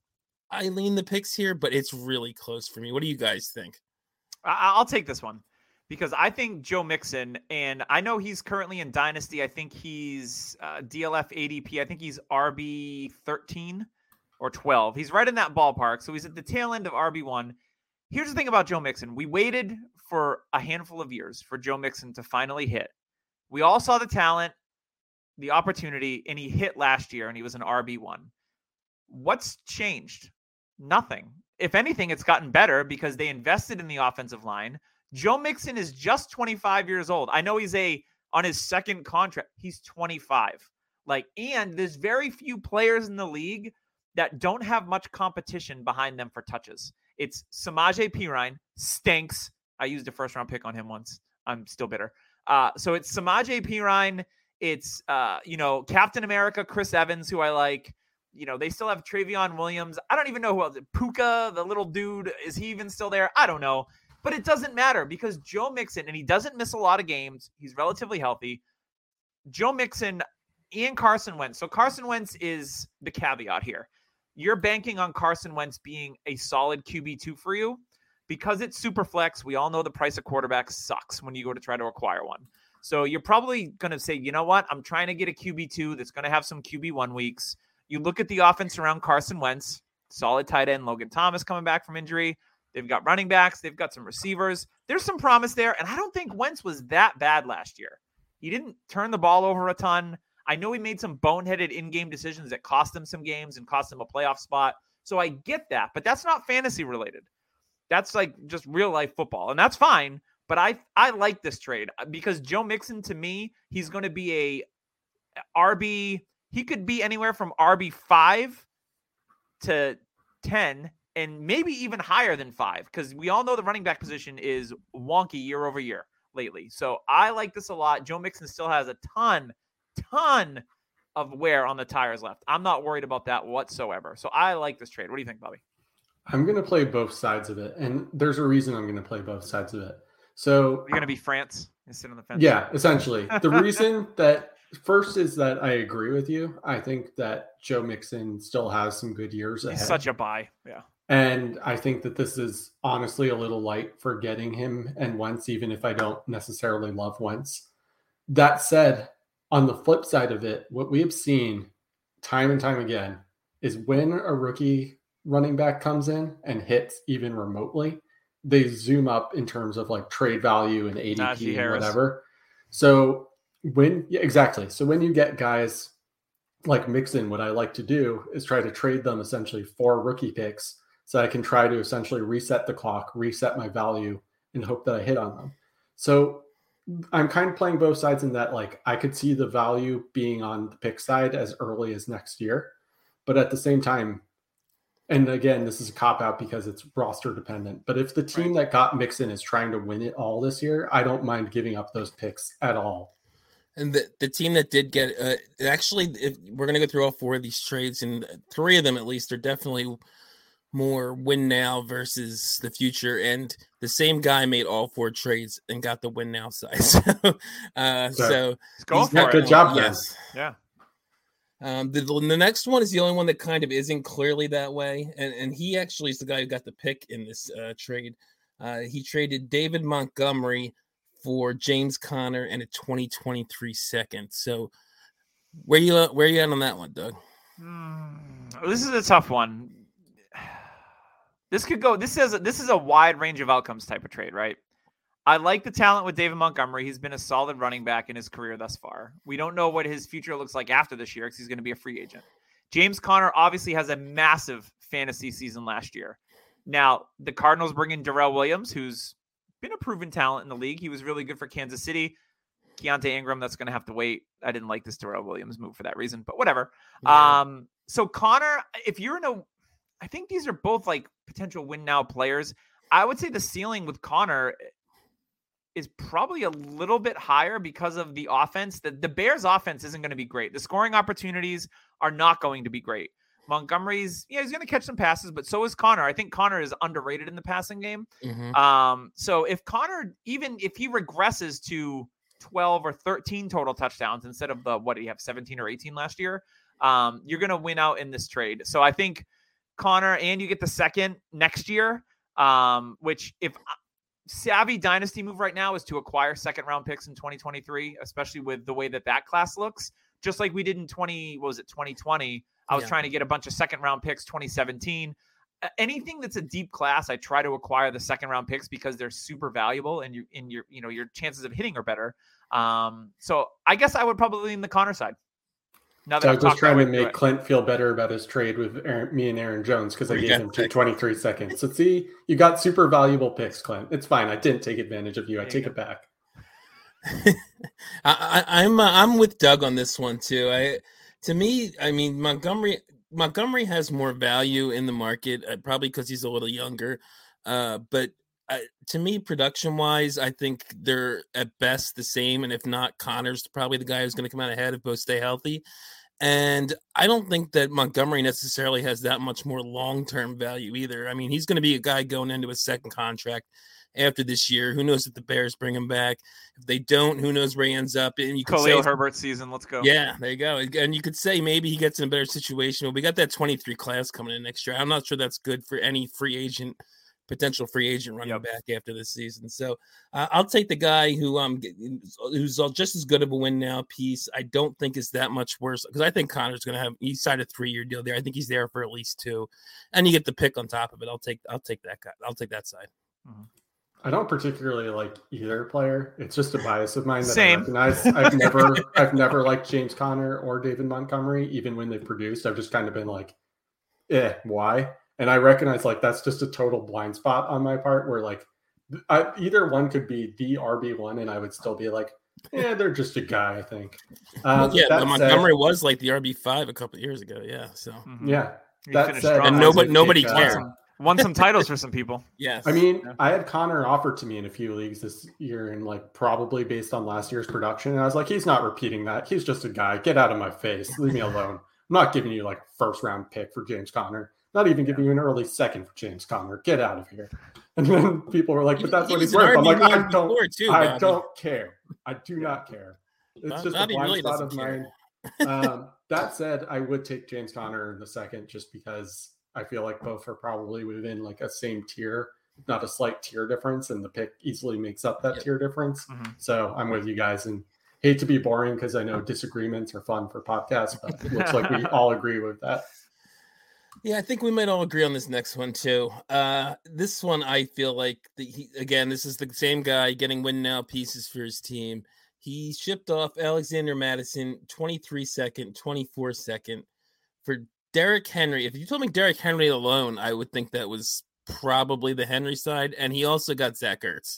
Speaker 3: I lean the picks here, but it's really close for me. What do you guys think?
Speaker 5: I'll take this one because I think Joe Mixon, and I know he's currently in Dynasty. I think he's uh, D L F A D P. I think he's R B thirteen or twelve. He's right in that ballpark. So he's at the tail end of R B one. Here's the thing about Joe Mixon. We waited for a handful of years for Joe Mixon to finally hit. We all saw the talent, the opportunity, and he hit last year, and he was an R B one. What's changed? Nothing. If anything, it's gotten better because they invested in the offensive line. Joe Mixon is just twenty-five years old. I know he's a on his second contract. He's twenty-five. Like, and there's very few players in the league that don't have much competition behind them for touches. It's Samaje Perine, stinks. I used a first round pick on him once. I'm still bitter. Uh, so it's Samaje Perine. It's, uh, you know, Captain America, Chris Evans, who I like. You know, they still have Travion Williams. I don't even know who else. Puka, the little dude, is he even still there? I don't know. But it doesn't matter because Joe Mixon, and he doesn't miss a lot of games. He's relatively healthy. Joe Mixon and Carson Wentz. So Carson Wentz is the caveat here. You're banking on Carson Wentz being a solid Q B two for you because it's super flex. We all know the price of quarterbacks sucks when you go to try to acquire one. So you're probably going to say, you know what? I'm trying to get a Q B two that's going to have some Q B one weeks. You look at the offense around Carson Wentz, solid tight end, Logan Thomas coming back from injury. They've got running backs. They've got some receivers. There's some promise there. And I don't think Wentz was that bad last year. He didn't turn the ball over a ton. I know he made some boneheaded in-game decisions that cost him some games and cost him a playoff spot. So I get that, but that's not fantasy related. That's like just real life football. And that's fine. But I, I like this trade because Joe Mixon, to me, he's going to be a R B. He could be anywhere from R B five to ten and maybe even higher than five because we all know the running back position is wonky year over year lately. So I like this a lot. Joe Mixon still has a ton, ton of wear on the tires left. I'm not worried about that whatsoever. So I like this trade. What do you think, Bobby?
Speaker 4: I'm going to play both sides of it. And there's a reason I'm going to play both sides of it. So
Speaker 5: you're going to be France and sit on the fence.
Speaker 4: Yeah, essentially. The reason that first is that I agree with you. I think that Joe Mixon still has some good years ahead.
Speaker 5: He's such a buy. Yeah.
Speaker 4: And I think that this is honestly a little light for getting him and Wentz, even if I don't necessarily love Wentz. That said, on the flip side of it, what we have seen time and time again is when a rookie running back comes in and hits even remotely, they zoom up in terms of like trade value and A D P Najee and Harris. Whatever. So when, yeah, exactly. So when you get guys like Mixon, what I like to do is try to trade them essentially for rookie picks so I can try to essentially reset the clock, reset my value, and hope that I hit on them. So I'm kind of playing both sides in that, like, I could see the value being on the pick side as early as next year. But at the same time, and again, this is a cop-out because it's roster dependent, but if the team right. that got Mixon is trying to win it all this year, I don't mind giving up those picks at all.
Speaker 3: And the, the team that did get uh, actually, if we're going to go through all four of these trades, and three of them at least are definitely more win now versus the future. And the same guy made all four trades and got the win now side. So, uh, so
Speaker 5: he's
Speaker 4: got good job.
Speaker 3: Yes.
Speaker 5: Yeah.
Speaker 3: Um, the, the next one is the only one that kind of isn't clearly that way. And, and he actually is the guy who got the pick in this uh, trade. Uh, he traded David Montgomery for James Conner and a twenty twenty-three second. So where you where you at on that one, Doug?
Speaker 5: Hmm. This is a tough one. This could go. This is a, this is a wide range of outcomes type of trade, right? I like the talent with David Montgomery. He's been a solid running back in his career thus far. We don't know what his future looks like after this year because he's going to be a free agent. James Conner obviously has a massive fantasy season last year. Now, the Cardinals bring in Darrell Williams, who's been a proven talent in the league. He was really good for Kansas City. Keontae Ingram, that's going to have to wait. I didn't like this Darrell Williams move for that reason, but whatever. Yeah. Um, so Conner, if you're in a, I think these are both like potential win now players. I would say the ceiling with Conner is probably a little bit higher because of the offense. The, the Bears offense isn't going to be great. The scoring opportunities are not going to be great. Montgomery's, yeah, he's going to catch some passes, but so is Connor. I think Connor is underrated in the passing game.
Speaker 3: Mm-hmm.
Speaker 5: Um, so if Connor, even if he regresses to twelve or thirteen total touchdowns instead of the, what did he have, seventeen or eighteen last year, um, you're going to win out in this trade. So I think Connor, and you get the second next year, um, which if savvy dynasty move right now is to acquire second round picks in twenty twenty-three, especially with the way that that class looks, just like we did in twenty, what was it, twenty twenty. I was yeah. trying to get a bunch of second round picks, twenty seventeen. Uh, anything that's a deep class, I try to acquire the second round picks because they're super valuable and you in your, you know, your chances of hitting are better. Um, so I guess I would probably lean the Connor side. Now that
Speaker 4: so
Speaker 5: I'm
Speaker 4: just trying to make Clint feel better about his trade with Aaron, me and Aaron Jones because I gave him two twenty-three seconds. So see, you got super valuable picks, Clint. It's fine. I didn't take advantage of you. I take it back.
Speaker 3: I, I'm uh, I'm with Doug on this one too. I to me, I mean Montgomery Montgomery has more value in the market, uh, probably because he's a little younger. Uh, but uh, to me, production wise, I think they're at best the same, and if not, Connor's probably the guy who's going to come out ahead if both stay healthy. And I don't think that Montgomery necessarily has that much more long-term value either. I mean, he's going to be a guy going into a second contract after this year. Who knows if the Bears bring him back? If they don't, who knows where he ends up? And you could
Speaker 5: Khalil
Speaker 3: say
Speaker 5: Herbert season. Let's go.
Speaker 3: Yeah, there you go. And you could say maybe he gets in a better situation. But we got that twenty-three class coming in next year. I'm not sure that's good for any free agent, potential free agent running yep. back after this season. So uh, I'll take the guy who um who's just as good of a win now piece. I don't think is that much worse because I think Connor's going to have. He signed a three-year deal there. I think he's there for at least two, and you get the pick on top of it. I'll take I'll take that guy. I'll take that side.
Speaker 5: Mm-hmm.
Speaker 4: I don't particularly like either player. It's just a bias of mine that
Speaker 5: Same.
Speaker 4: I recognize. I've never, I've never liked James Conner or David Montgomery, even when they produced. I've just kind of been like, eh, why? And I recognize like that's just a total blind spot on my part. Where like, I, either one could be the R B one, and I would still be like, yeah, they're just a guy. I think. Um,
Speaker 3: well, yeah, but Montgomery said, was like the R B five a couple of years ago. Yeah, so
Speaker 4: mm-hmm. yeah, that said,
Speaker 3: and nobody, nobody cared.
Speaker 5: Uh, Won some titles for some people.
Speaker 3: Yes.
Speaker 4: I mean, yeah. I had Connor offered to me in a few leagues this year and like probably based on last year's production. And I was like, he's not repeating that. He's just a guy. Get out of my face. Leave me alone. I'm not giving you like a first round pick for James Conner. Not even giving you an early second for James Conner. Get out of here. And then people were like, but that's he, what he he's worth. I'm like, I don't, too, I don't care. I do not care. It's Bob, just Bobby a blind really spot of mine. um, that said, I would take James Conner in the second just because I feel like both are probably within like a same tier, not a slight tier difference, and the pick easily makes up that yep. tier difference. Mm-hmm. So I'm with you guys and hate to be boring because I know disagreements are fun for podcasts, but it looks like we all agree with that.
Speaker 3: Yeah, I think we might all agree on this next one too. Uh, this one, I feel like, the, he, again, this is the same guy getting win now pieces for his team. He shipped off Alexander Mattison, twenty-three second, twenty-four second for Derrick Henry. If you told me Derrick Henry alone, I would think that was probably the Henry side. And he also got Zach Ertz.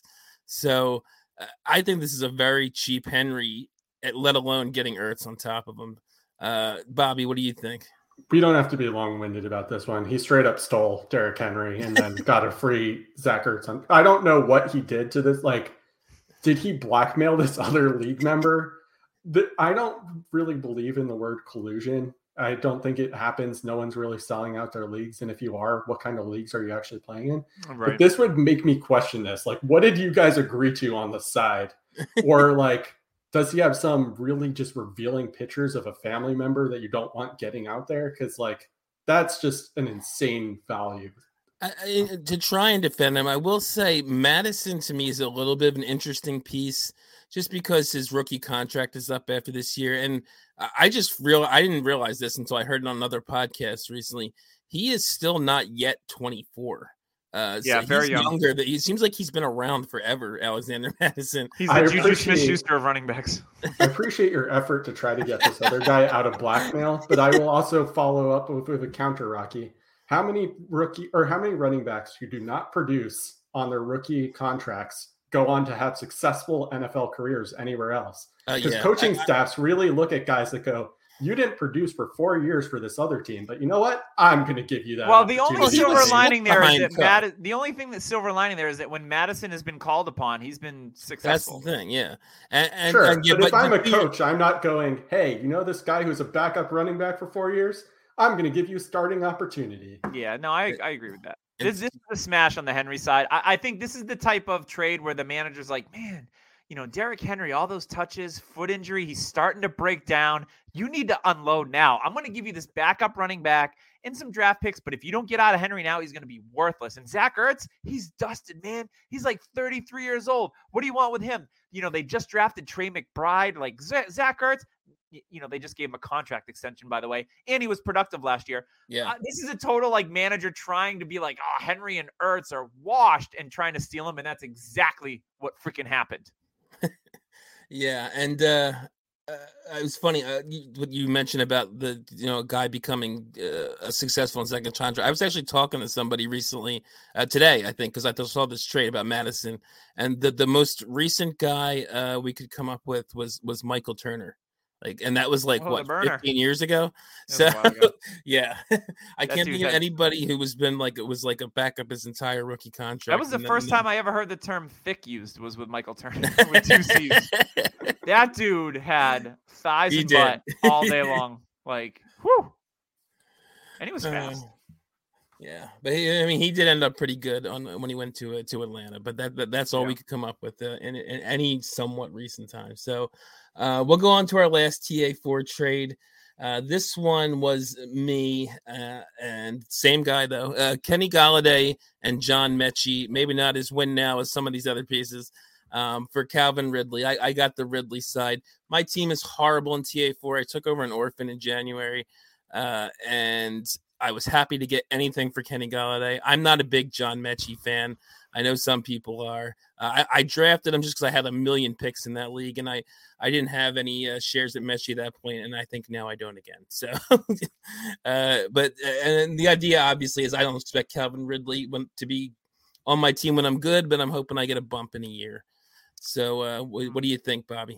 Speaker 3: So uh, I think this is a very cheap Henry, let alone getting Ertz on top of him. Uh, Bobby, what do you think?
Speaker 4: We don't have to be long-winded about this one. He straight up stole Derrick Henry and then got a free Zach Ertz. On. I don't know what he did to this. Like, did he blackmail this other league member? The, I don't really believe in the word collusion. I don't think it happens. No one's really selling out their leagues. And if you are, what kind of leagues are you actually playing in? Right. But this would make me question this. Like, what did you guys agree to on the side? Or like, does he have some really just revealing pictures of a family member that you don't want getting out there? Because like, that's just an insane value.
Speaker 3: I, I, to try and defend him, I will say Madison to me is a little bit of an interesting piece just because his rookie contract is up after this year. And I just real I didn't realize this until I heard it on another podcast recently. He is still not yet twenty-four. Uh,
Speaker 5: yeah,
Speaker 3: so
Speaker 5: very
Speaker 3: he's
Speaker 5: young.
Speaker 3: Younger. That he seems like he's been around forever. Alexander Madison.
Speaker 5: He's the Juju Smith-Schuster of running backs.
Speaker 4: I appreciate your effort to try to get this other guy out of blackmail, but I will also follow up with, with a counter, Rocky. How many rookie or how many running backs who do not produce on their rookie contracts go on to have successful N F L careers anywhere else? Because uh, yeah. coaching I, staffs really look at guys that go, you didn't produce for four years for this other team, but you know what? I'm going to give you that.
Speaker 5: Well, the only silver lining there is that
Speaker 3: Mad-
Speaker 5: Mad- the only thing that silver lining there is that when Madison has been called upon, he's been successful.
Speaker 3: That's the thing, yeah. And, and,
Speaker 4: sure,
Speaker 3: and, yeah,
Speaker 4: but,
Speaker 3: but
Speaker 4: if I'm a coach, I'm not going, hey, you know this guy who's a backup running back for four years? I'm going to give you a starting opportunity.
Speaker 5: Yeah, no, I, I agree with that. This, this is a smash on the Henry side. I, I think this is the type of trade where the manager's like, man, you know, Derrick Henry, all those touches, foot injury, he's starting to break down. You need to unload now. I'm going to give you this backup running back and some draft picks, but if you don't get out of Henry now, he's going to be worthless. And Zach Ertz, he's dusted, man. He's like thirty-three years old. What do you want with him? You know, they just drafted Trey McBride. Like Zach Ertz, you know, they just gave him a contract extension, by the way, and he was productive last year.
Speaker 3: Yeah,
Speaker 5: uh, this is a total like manager trying to be like, oh, Henry and Ertz are washed and trying to steal him, and that's exactly what freaking happened.
Speaker 3: Yeah, and uh, uh, it was funny uh, you, what you mentioned about the you know guy becoming uh, a successful in second contract. I was actually talking to somebody recently uh, today, I think, because I saw this trade about Madison, and the the most recent guy uh, we could come up with was was Michael Turner. Like, and that was like
Speaker 5: oh,
Speaker 3: what fifteen years ago.
Speaker 5: That
Speaker 3: so
Speaker 5: ago.
Speaker 3: yeah, I
Speaker 5: That
Speaker 3: can't think of
Speaker 5: had...
Speaker 3: anybody who was been like it was like a backup his entire rookie contract.
Speaker 5: That was the
Speaker 3: and
Speaker 5: first
Speaker 3: then,
Speaker 5: time I ever heard the term "thick" used was with Michael Turner with two C's. That dude had thighs
Speaker 3: He
Speaker 5: and
Speaker 3: did.
Speaker 5: butt all day long. Like, whew. And he was fast.
Speaker 3: Uh, yeah, but he, I mean, he did end up pretty good on when he went to uh, to Atlanta. But that, that that's all
Speaker 5: Yeah.
Speaker 3: we could come up with uh, in, in any somewhat recent time. So uh, we'll go on to our last T A four trade. Uh, this one was me uh, and same guy though, uh, Kenny Golladay and John Mechie. Maybe not as win now as some of these other pieces. Um, for Calvin Ridley, I, I got the Ridley side. My team is horrible in T A four. I took over an orphan in January, uh, and I was happy to get anything for Kenny Golladay. I'm not a big John Mechie fan. I know some people are. Uh, I, I drafted him just because I had a million picks in that league, and I, I didn't have any uh, shares at Mechie at that point, and I think now I don't again. So, uh, but and the idea obviously is I don't expect Calvin Ridley when, to be on my team when I'm good, but I'm hoping I get a bump in a year. So, uh, what, what do you think, Bobby?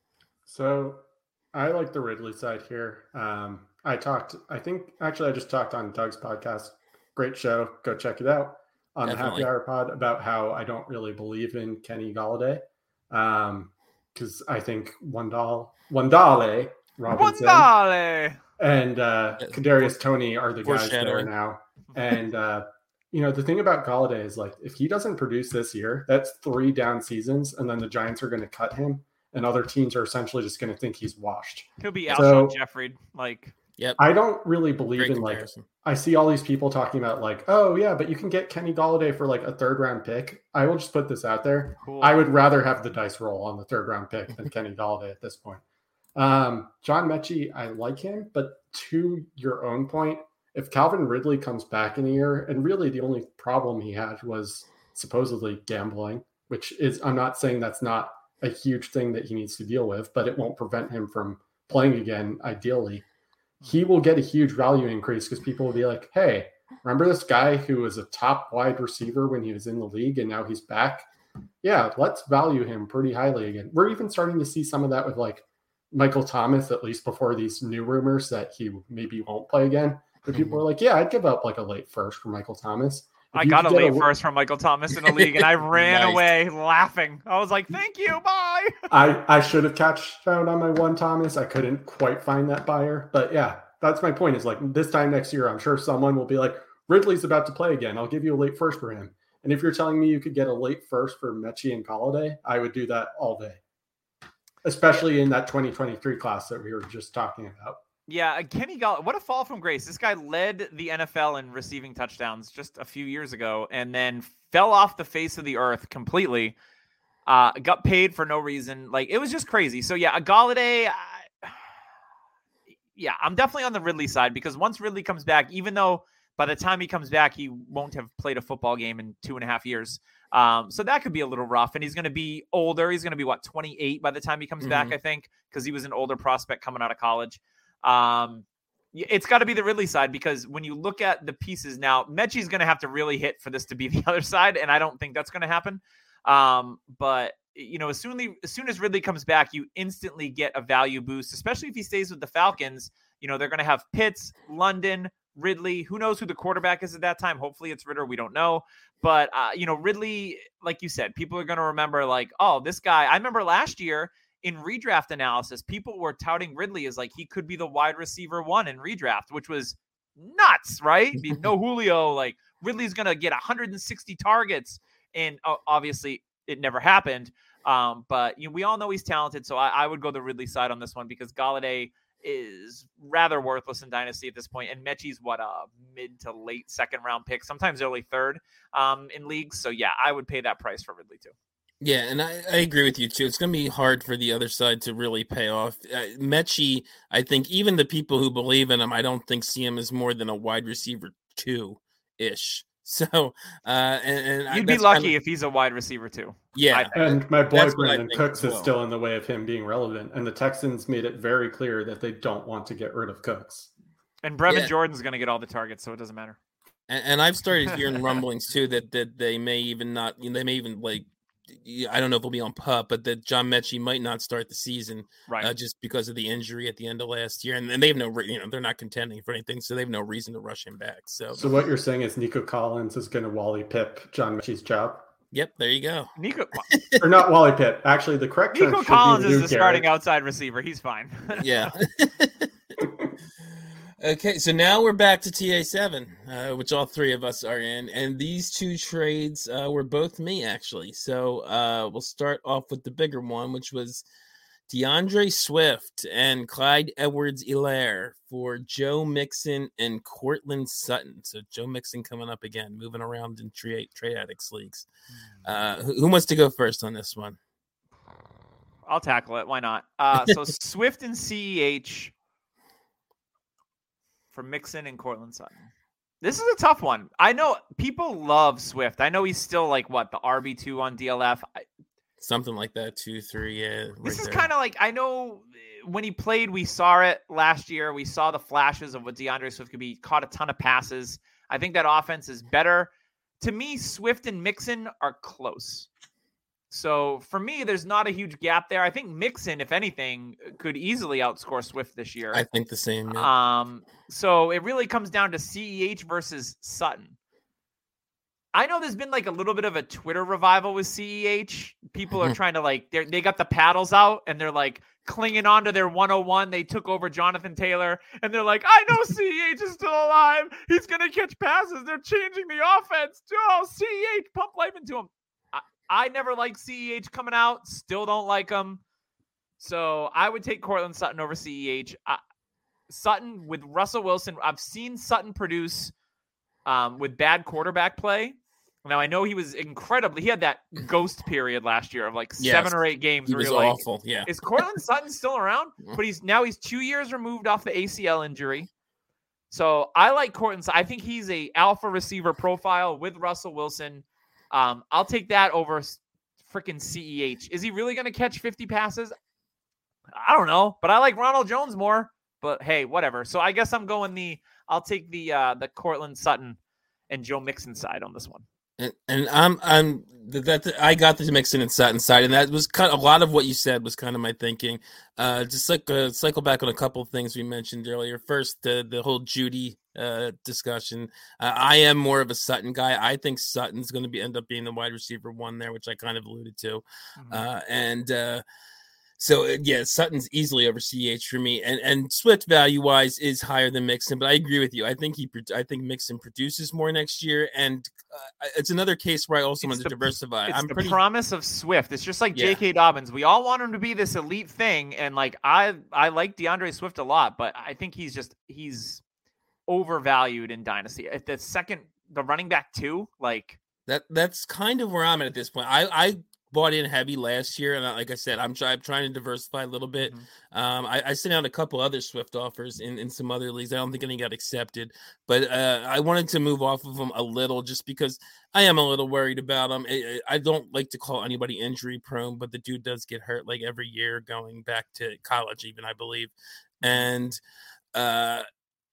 Speaker 4: So, I like the Ridley side here. Um, I talked, I think, actually, I just talked on Doug's podcast. Great show. Go check it out on
Speaker 3: Definitely.
Speaker 4: the Happy Hour pod about how I don't really believe in Kenny Golladay. Um, because I think Wandale, Wandale Robinson
Speaker 5: Wandale.
Speaker 4: and uh, Kadarius Toney are the guys there
Speaker 3: Foreshadowing.
Speaker 4: now. And, uh, you know, the thing about Golladay is like, if he doesn't produce this year, that's three down seasons. And then the Giants are going to cut him. And other teams are essentially just going to think he's washed.
Speaker 5: He'll be
Speaker 4: So-
Speaker 5: Alshon Jeffrey. Like,
Speaker 3: Yep.
Speaker 4: I don't really believe
Speaker 3: Great
Speaker 4: in like,
Speaker 3: comparison.
Speaker 4: I see all these people talking about like, oh yeah, but you can get Kenny Golladay for like a third round pick. I will just put this out there.
Speaker 5: cool.
Speaker 4: I would rather have the dice roll on the third round pick than Kenny Golladay at this point. Um, John Mechie, I like him, but to your own point, if Calvin Ridley comes back in a year, and really the only problem he had was supposedly gambling, which is, I'm not saying that's not a huge thing that he needs to deal with, but it won't prevent him from playing again, ideally. He will get a huge value increase because people will be like, hey, remember this guy who was a top wide receiver when he was in the league and now he's back? Yeah, let's value him pretty highly again. We're even starting to see some of that with like Michael Thomas, at least before these new rumors that he maybe won't play again. But people are like, yeah, I'd give up like a late first for Michael Thomas. If
Speaker 5: I
Speaker 4: you
Speaker 5: got a
Speaker 4: could get
Speaker 5: late first from Michael Thomas in the league, and I ran
Speaker 3: Nice.
Speaker 5: away laughing. I was like, thank you, bye.
Speaker 4: I, I should have cashed out on my one Thomas. I couldn't quite find that buyer. But yeah, that's my point is like this time next year, I'm sure someone will be like, Ridley's about to play again. I'll give you a late first for him. And if you're telling me you could get a late first for Mechie and Golladay, I would do that all day. Especially in that twenty twenty-three class that we were just talking about.
Speaker 5: Yeah, Kenny Golladay, what a fall from grace. This guy led the N F L in receiving touchdowns just a few years ago and then fell off the face of the earth completely. Uh, got paid for no reason. Like, it was just crazy. So, yeah, a Golladay, I, yeah, I'm definitely on the Ridley side because once Ridley comes back, even though by the time he comes back, he won't have played a football game in two and a half years. Um, so that could be a little rough. And he's going to be older. He's going to be, what, twenty-eight by the time he comes
Speaker 3: Mhm.
Speaker 5: back, I think, because he was an older prospect coming out of college. Um, it's got to be the Ridley side because when you look at the pieces now, Mechie's going to have to really hit for this to be the other side, and I don't think that's going to happen. Um, but you know, as soon as soon as Ridley comes back, you instantly get a value boost, especially if he stays with the Falcons. You know, they're going to have Pitts, London, Ridley. Who knows who the quarterback is at that time? Hopefully it's Ridder. We don't know. But, uh, you know, Ridley, like you said, people are going to remember like, oh, this guy. I remember last year in redraft analysis, people were touting Ridley as like he could be the wide receiver one in redraft, which was nuts, right? I mean, no Julio, like Ridley's going to get one hundred sixty targets. And uh, obviously it never happened. Um, but you know, we all know he's talented. So I, I would go the Ridley side on this one because Golladay is rather worthless in Dynasty at this point. And Mechie's what a mid to late second round pick, sometimes early third um, in leagues. So yeah, I would pay that price for Ridley too.
Speaker 3: Yeah, and I, I agree with you too. It's going to be hard for the other side to really pay off. Uh, Mechie, I think even the people who believe in him, I don't think see him as more than a wide receiver two-ish. So, uh, and, and
Speaker 5: you'd be lucky kind of, if he's a wide receiver too.
Speaker 3: Yeah,
Speaker 4: and my boy Brandon Cooks well. is still in the way of him being relevant, and the Texans made it very clear that they don't want to get rid of Cooks.
Speaker 5: And Brevin yeah. Jordan's going to get all the targets, so it doesn't matter.
Speaker 3: And, and I've started hearing rumblings too that that they may even not, you know, they may even like. I don't know if it'll be on P U P, but that John Mechie might not start the season
Speaker 5: right.
Speaker 3: uh, just because of the injury at the end of last year, and, and they have no, you know, they're not contending for anything, so they have no reason to rush him back. So,
Speaker 4: so what you're saying is Nico Collins is going to Wally Pip John Mechie's job?
Speaker 3: Yep, there you go.
Speaker 5: Nico,
Speaker 4: or not Wally Pip. Actually, the correct term
Speaker 5: Nico Collins is the starting outside receiver. He's fine.
Speaker 3: Yeah. Okay, so now we're back to T A seven, uh, which all three of us are in, and these two trades uh, were both me, actually. So uh, we'll start off with the bigger one, which was DeAndre Swift and Clyde Edwards-Helaire for Joe Mixon and Courtland Sutton. So Joe Mixon coming up again, moving around in trade, trade addicts leagues. Uh, who, who wants to go first on this one?
Speaker 5: I'll tackle it. Why not? Uh, so Swift and C E H for Mixon and Courtland Sutton. This is a tough one. I know people love Swift. I know he's still like what the R B two on D L F. I,
Speaker 3: Something like that, two, three. Yeah. Right
Speaker 5: this is kind of like I know when he played, we saw it last year. We saw the flashes of what DeAndre Swift could be. Caught a ton of passes. I think that offense is better. To me, Swift and Mixon are close. So for me, there's not a huge gap there. I think Mixon, if anything, could easily outscore Swift this year.
Speaker 3: I think the same. Yeah.
Speaker 5: Um, so it really comes down to C E H versus Sutton. I know there's been like a little bit of a Twitter revival with C E H. People are trying to like, they they got the paddles out and they're like clinging on to their one oh one. They took over Jonathan Taylor and they're like, I know C E H is still alive. He's going to catch passes. They're changing the offense. Oh, C E H, pump life into him. I never liked C E H coming out. Still don't like him. So I would take Courtland Sutton over C E H. Uh, Sutton with Russell Wilson. I've seen Sutton produce um, with bad quarterback play. Now, I know he was incredibly – he had that ghost period last year of like yes, seven or eight games.
Speaker 3: He
Speaker 5: where
Speaker 3: was
Speaker 5: you're
Speaker 3: awful,
Speaker 5: like,
Speaker 3: yeah.
Speaker 5: Is Courtland Sutton still around? But he's now he's two years removed off the A C L injury. So I like Courtland Sutton. I think he's a alpha receiver profile with Russell Wilson. Um, I'll take that over freaking C E H. Is he really going to catch fifty passes? I don't know, but I like Ronald Jones more. But hey, whatever. So I guess I'm going the. I'll take the uh, the Courtland Sutton and Joe Mixon side on this one.
Speaker 3: And, and I'm I'm that I got the Mixon and Sutton side, and that was kind of a lot of what you said was kind of my thinking. Uh, just like uh, cycle back on a couple of things we mentioned earlier. First, the the whole Judy uh, discussion. Uh, I am more of a Sutton guy. I think Sutton's going to be end up being the wide receiver one there, which I kind of alluded to, mm-hmm. uh, and. Uh, So, yeah, Sutton's easily over C H for me. And and Swift value-wise is higher than Mixon, but I agree with you. I think he, I think Mixon produces more next year, and uh, it's another case where I also it's want to
Speaker 5: the,
Speaker 3: diversify.
Speaker 5: It's
Speaker 3: I'm
Speaker 5: the
Speaker 3: pretty...
Speaker 5: promise of Swift. It's just like
Speaker 3: yeah.
Speaker 5: J K. Dobbins. We all want him to be this elite thing, and, like, I I like DeAndre Swift a lot, but I think he's just – he's overvalued in Dynasty. At the second – the running back two, like –
Speaker 3: that That's kind of where I'm at at this point. I – I bought in heavy last year, and like I said, I'm, try, I'm trying to diversify a little bit. Mm-hmm. Um, I, I sent out a couple other Swift offers in, in some other leagues. I don't think any got accepted, but uh, I wanted to move off of them a little just because I am a little worried about him. I, I don't like to call anybody injury prone, but the dude does get hurt like every year going back to college, even I believe. And uh,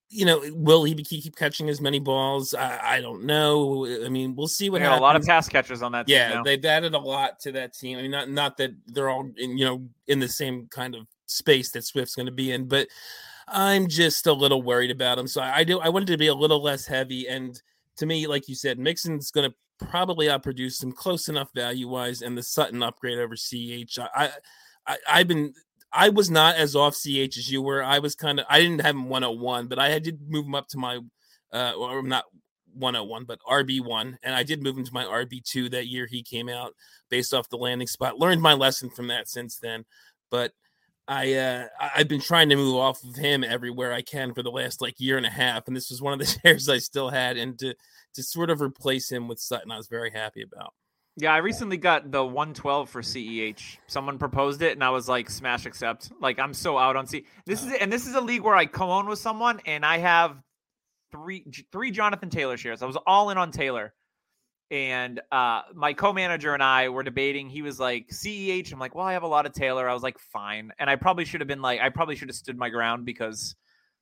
Speaker 3: you know, will he be keep catching as many balls? I, I don't know. I mean, we'll see what
Speaker 5: They
Speaker 3: happens.
Speaker 5: got a lot of pass catchers on that team.
Speaker 3: Yeah,
Speaker 5: now.
Speaker 3: they've added a lot to that team. I mean, not not that they're all in, you know, in the same kind of space that Swift's going to be in, but I'm just a little worried about him. So I, I do. I wanted to be a little less heavy. And to me, like you said, Mixon's going to probably outproduce him close enough value wise, and the Sutton upgrade over C H. I, I I've been. I was not as off C H as you were. I was kind of, I didn't have him one oh one, but I did move him up to my, uh, or not one oh one, but R B one. And I did move him to my R B two that year he came out based off the landing spot. Learned my lesson from that since then. But I, uh, I've been trying to move off of him everywhere I can for the last like year and a half. And this was one of the shares I still had. And to, to sort of replace him with Sutton, I was very happy about.
Speaker 5: Yeah, I recently got the one twelve for C E H. Someone proposed it, and I was like, smash accept. Like, I'm so out on C. This is and this is a league where I co-own with someone, and I have three three Jonathan Taylor shares. I was all in on Taylor, and uh, my co-manager and I were debating. He was like C E H. I'm like, well, I have a lot of Taylor. I was like, fine, and I probably should have been like, I probably should have stood my ground because,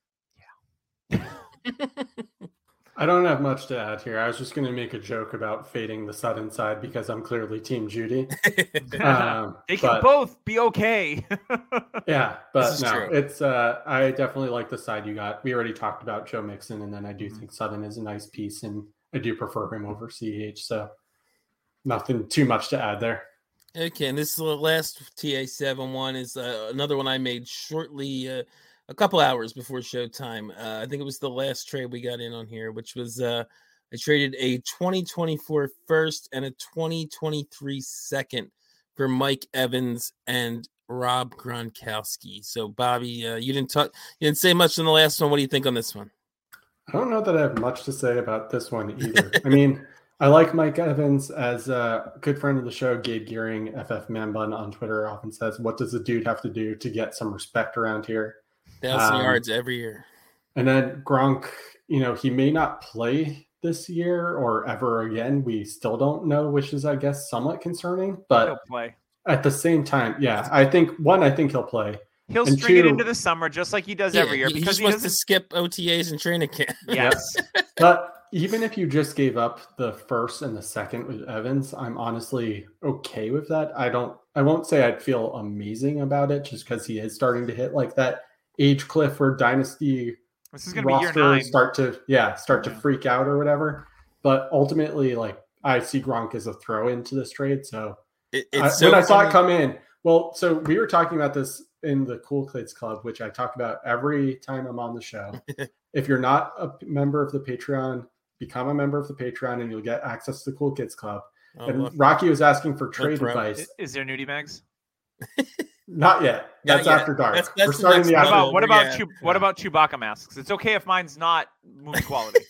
Speaker 5: yeah.
Speaker 4: I don't have much to add here. I was just going to make a joke about fading the Sutton side because I'm clearly Team Judy. Um,
Speaker 5: they can
Speaker 4: but,
Speaker 5: both be okay.
Speaker 4: yeah, but no,
Speaker 3: true.
Speaker 4: it's. Uh, I definitely like the side you got. We already talked about Joe Mixon, and then I do mm-hmm. think Sutton is a nice piece, and I do prefer him over C H. So nothing too much to add there.
Speaker 3: Okay, and this is the last T A seven one is uh, another one I made shortly. Uh, A couple hours before showtime. Uh, I think it was the last trade we got in on here, which was uh, I traded a twenty twenty-four first and a twenty twenty-three second for Mike Evans and Rob Gronkowski. So, Bobby, uh, you didn't talk, you didn't say much on the last one. What do you think on this one?
Speaker 4: I don't know that I have much to say about this one either. I mean, I like Mike Evans. As a good friend of the show, Gabe Gearing, F F Man Bun on Twitter, often says, "What does the dude have to do to get some respect around here?"
Speaker 3: Thousand
Speaker 4: um,
Speaker 3: yards every year.
Speaker 4: And then Gronk, you know, he may not play this year or ever again. We still don't know, which is, I guess, somewhat concerning. But
Speaker 5: he'll play.
Speaker 4: At the same time, yeah, I think, one, I think he'll play.
Speaker 5: He'll
Speaker 4: and
Speaker 5: string
Speaker 4: two,
Speaker 5: it into the summer just like he does
Speaker 3: yeah,
Speaker 5: every year.
Speaker 3: He,
Speaker 5: Because
Speaker 3: he just
Speaker 5: he
Speaker 3: wants
Speaker 5: doesn't...
Speaker 3: to skip O T As and training camp.
Speaker 5: Yes.
Speaker 4: But even if you just gave up the first and the second with Evans, I'm honestly okay with that. I don't, I won't say I'd feel amazing about it just because he is starting to hit like that age cliff where dynasty
Speaker 5: this is going to be year nine.
Speaker 4: start to yeah start to freak out or whatever. But ultimately, like, I see Gronk as a throw into this trade. So,
Speaker 3: it,
Speaker 4: I,
Speaker 3: it's so
Speaker 4: when I saw
Speaker 3: funny.
Speaker 4: it come in, well, so we were talking about this in the Cool Kids Club, which I talk about every time I'm on the show. If you're not a member of the Patreon, become a member of the Patreon, and you'll get access to the Cool Kids Club.
Speaker 3: Oh,
Speaker 4: and
Speaker 3: look.
Speaker 4: Rocky was asking for trade
Speaker 3: throw.
Speaker 4: advice.
Speaker 5: Is, is there nudie bags?
Speaker 4: Not yet. That's
Speaker 3: Not yet.
Speaker 4: after dark.
Speaker 3: That's- that's
Speaker 4: We're
Speaker 3: the
Speaker 4: starting
Speaker 3: next
Speaker 4: the
Speaker 5: What
Speaker 3: level.
Speaker 4: after.
Speaker 5: about what about
Speaker 3: Yeah.
Speaker 5: Chew, what about Chewbacca masks? It's okay if mine's not movie quality.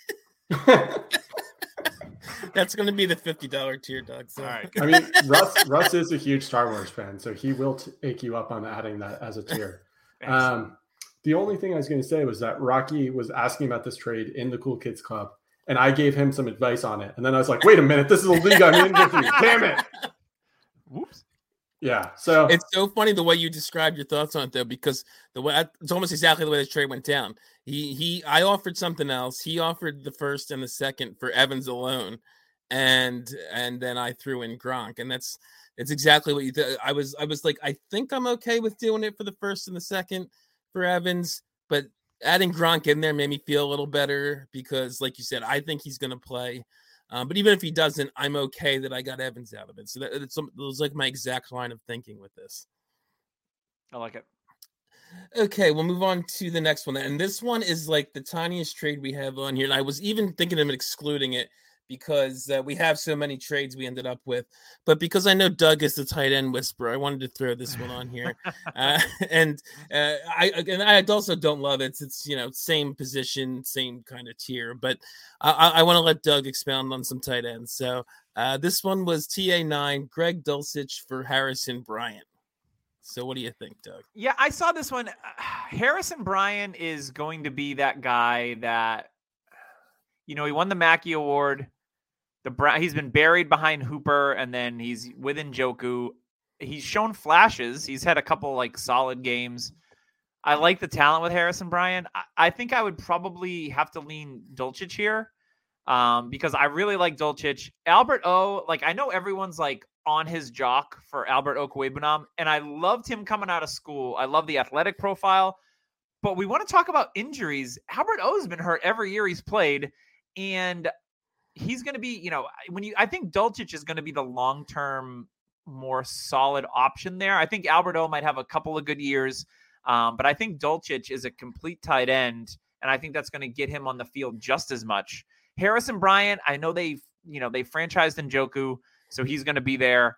Speaker 3: That's going to be the fifty dollars tier, Doug. So.
Speaker 5: All right.
Speaker 4: I mean, Russ Russ is a huge Star Wars fan, so he will t- take you up on adding that as a tier. Um, the only thing I was going to say was that Rocky was asking about this trade in the Cool Kids Club, and I gave him some advice on it. And then I was like, wait a minute, this is a league I'm in with you. Damn it.
Speaker 5: Whoops.
Speaker 4: Yeah. So
Speaker 3: It's so funny the way you described your thoughts on it, though, because the way it's almost exactly the way the trade went down. He he, I offered something else. He offered the first and the second for Evans alone, and and then I threw in Gronk, and that's it's exactly what you. Th- I was I was like, I think I'm okay with doing it for the first and the second for Evans, but adding Gronk in there made me feel a little better because, like you said, I think he's going to play. Um, but even if he doesn't, I'm okay that I got Evans out of it. So that, it's, it was like my exact line of thinking with this.
Speaker 5: I like it.
Speaker 3: Okay, we'll move on to the next one. And this one is like the tiniest trade we have on here. And I was even thinking of excluding it because uh, we have so many trades we ended up with. But because I know Doug is the tight end whisperer, I wanted to throw this one on here. uh, and uh, I and I also don't love it. It's, it's you know, same position, same kind of tier. But I, I want to let Doug expound on some tight ends. So uh, this one was T A nine, Greg Dulcich for Harrison Bryant. So what do you think, Doug?
Speaker 5: Yeah, I saw this one. Uh, Harrison Bryant is going to be that guy that, you know, he won the Mackey Award. The Brown, he's been buried behind Hooper, and then he's with Njoku. He's shown flashes. He's had a couple like solid games. I like the talent with Harrison Bryant. I, I think I would probably have to lean Dulcich here um, because I really like Dulcich. Albert O, like I know everyone's like on his jock for Albert Okwuegbunam, and I loved him coming out of school. I love the athletic profile, but we want to talk about injuries. Albert O has been hurt every year he's played, and he's going to be, you know, when you, I think Dulcich is going to be the long-term more solid option there. I think Albert O might have a couple of good years. Um, but I think Dulcich is a complete tight end, and I think that's going to get him on the field just as much. Harrison Bryant, I know they, you know, they franchised Njoku, so he's going to be there.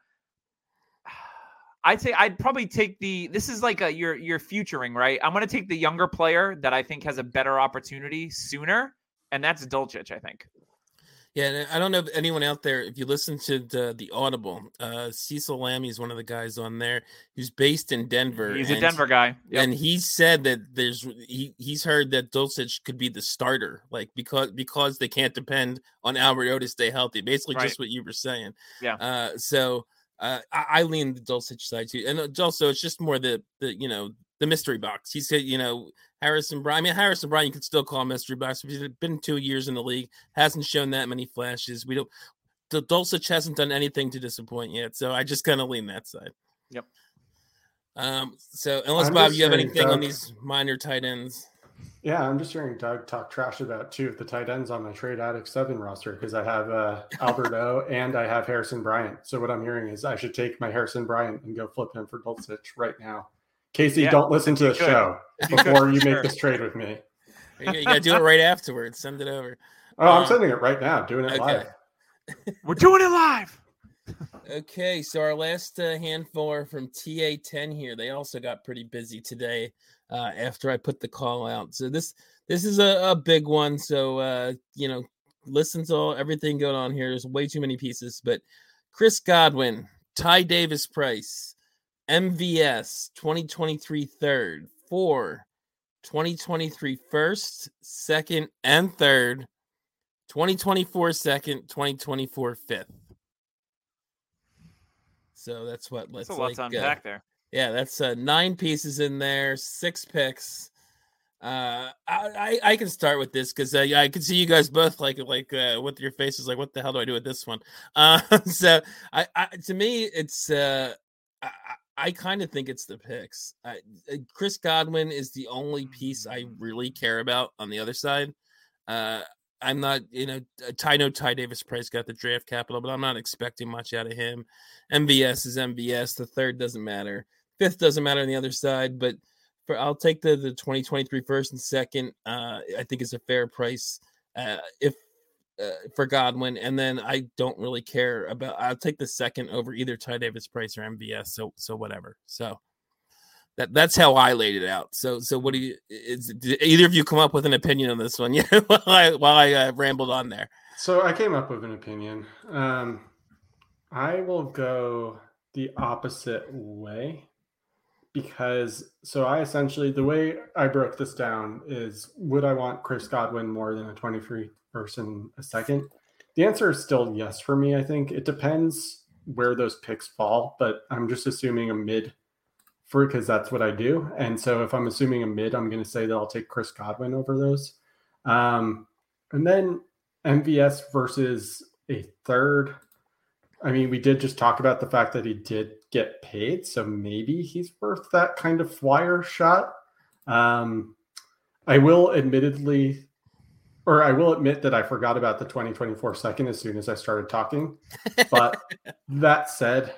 Speaker 5: I'd say I'd probably take the. This is like a you're you're futuring, right? I'm going to take the younger player that I think has a better opportunity sooner, and that's Dulcich, I think.
Speaker 3: Yeah, and I don't know if anyone out there, if you listen to the, the Audible, uh, Cecil Lammy is one of the guys on there who's based in Denver.
Speaker 5: He's
Speaker 3: and,
Speaker 5: a Denver guy. Yep.
Speaker 3: And he said that there's he, he's heard that Dulcich could be the starter, like because because they can't depend on Albert O to stay healthy. Basically, right. Just what you were saying.
Speaker 5: Yeah.
Speaker 3: Uh, so uh, I, I lean the Dulcich side too. And also, it's just more the, the you know, the mystery box. He said, you know, Harrison Bryant. I mean, Harrison Bryant, you could still call him mystery box. He's been two years in the league, hasn't shown that many flashes. We don't. The Dulcich hasn't done anything to disappoint yet, so I just kind of lean that side.
Speaker 5: Yep.
Speaker 3: Um. So, unless
Speaker 4: I'm
Speaker 3: Bob, you have
Speaker 4: hearing
Speaker 3: anything
Speaker 4: Doug,
Speaker 3: on these minor tight ends?
Speaker 4: Yeah, I'm just hearing Doug talk trash about two of the tight ends on my Trade Addict seven roster because I have uh, Albert O and I have Harrison Bryant. So what I'm hearing is I should take my Harrison Bryant and go flip him for Dulcich right now. Casey, yeah, don't listen to the show before you make this trade with me.
Speaker 3: You, you got to do it right afterwards. Send it over.
Speaker 4: Oh, um, I'm sending it right now. Doing it okay. live.
Speaker 5: We're doing it live.
Speaker 3: Okay, so our last uh, handful are from T A ten here. They also got pretty busy today uh, after I put the call out. So this this is a, a big one. So, uh, you know, listen to all, everything going on here. There's way too many pieces. But Chris Godwin, Ty Davis Price, M V S twenty twenty-three third, four, twenty twenty-three first, second, and third, twenty twenty-four second, twenty twenty-four fifth. So that's what let's
Speaker 5: that's a lot
Speaker 3: like,
Speaker 5: to unpack
Speaker 3: uh,
Speaker 5: there.
Speaker 3: Yeah, that's uh, nine pieces in there, six picks. Uh, I, I I can start with this because uh, I can see you guys both like like uh, with your faces like, what the hell do I do with this one? Uh, so I, I to me it's uh, I, I kind of think it's the picks. I, Chris Godwin is the only piece I really care about on the other side. Uh, I'm not, you know, I know Ty Davis Price got the draft capital, but I'm not expecting much out of him. M V S is M V S. The third doesn't matter. Fifth doesn't matter on the other side, but for I'll take the, the twenty twenty-three first and second. Uh, I think it's a fair price uh, if uh, for Godwin. And then I don't really care about, I'll take the second over either Ty Davis Price or M V S. So, so whatever. So that that's how I laid it out. So, so what do you, is did either of you come up with an opinion on this one? Yeah. while I, while I uh, rambled on there.
Speaker 4: So I came up with an opinion. Um, I will go the opposite way because, so I essentially, the way I broke this down is, would I want Chris Godwin more than a twenty-three first and a second? The answer is still yes for me. I think it depends where those picks fall, but I'm just assuming a mid for, because that's what I do. And so if I'm assuming a mid, I'm going to say that I'll take Chris Godwin over those. Um, and then M V S versus a third. I mean, we did just talk about the fact that he did get paid, so maybe he's worth that kind of flyer shot. Um, I will admittedly, or I will admit that I forgot about the twenty twenty-four second as soon as I started talking. But that said,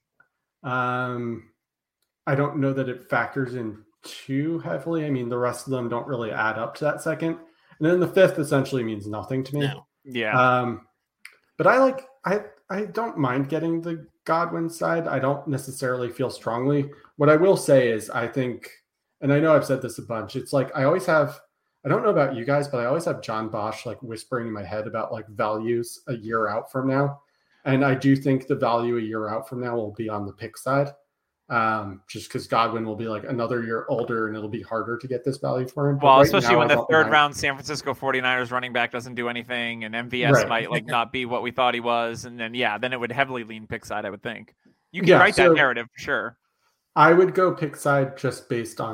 Speaker 4: um, I don't know that it factors in too heavily. I mean, the rest of them don't really add up to that second. And then the fifth essentially means nothing to me.
Speaker 3: No.
Speaker 5: Yeah.
Speaker 4: Um, but I like, I, I don't mind getting the Godwin side. I don't necessarily feel strongly. What I will say is I think, and I know I've said this a bunch, it's like I always have, I don't know about you guys, but I always have John Bosch like whispering in my head about like values a year out from now. And I do think the value a year out from now will be on the pick side. Um, just because Godwin will be like another year older and it'll be harder to get this value for him.
Speaker 5: Well,
Speaker 4: right
Speaker 5: especially
Speaker 4: now,
Speaker 5: when
Speaker 4: I
Speaker 5: the third
Speaker 4: mind.
Speaker 5: round San Francisco forty-niners running back doesn't do anything and M V S
Speaker 4: Right.
Speaker 5: might like not be what we thought he was. And then, yeah, then it would heavily lean pick side, I would think. You can
Speaker 4: Yeah,
Speaker 5: write
Speaker 4: so
Speaker 5: that narrative for sure.
Speaker 4: I would go pick side just based on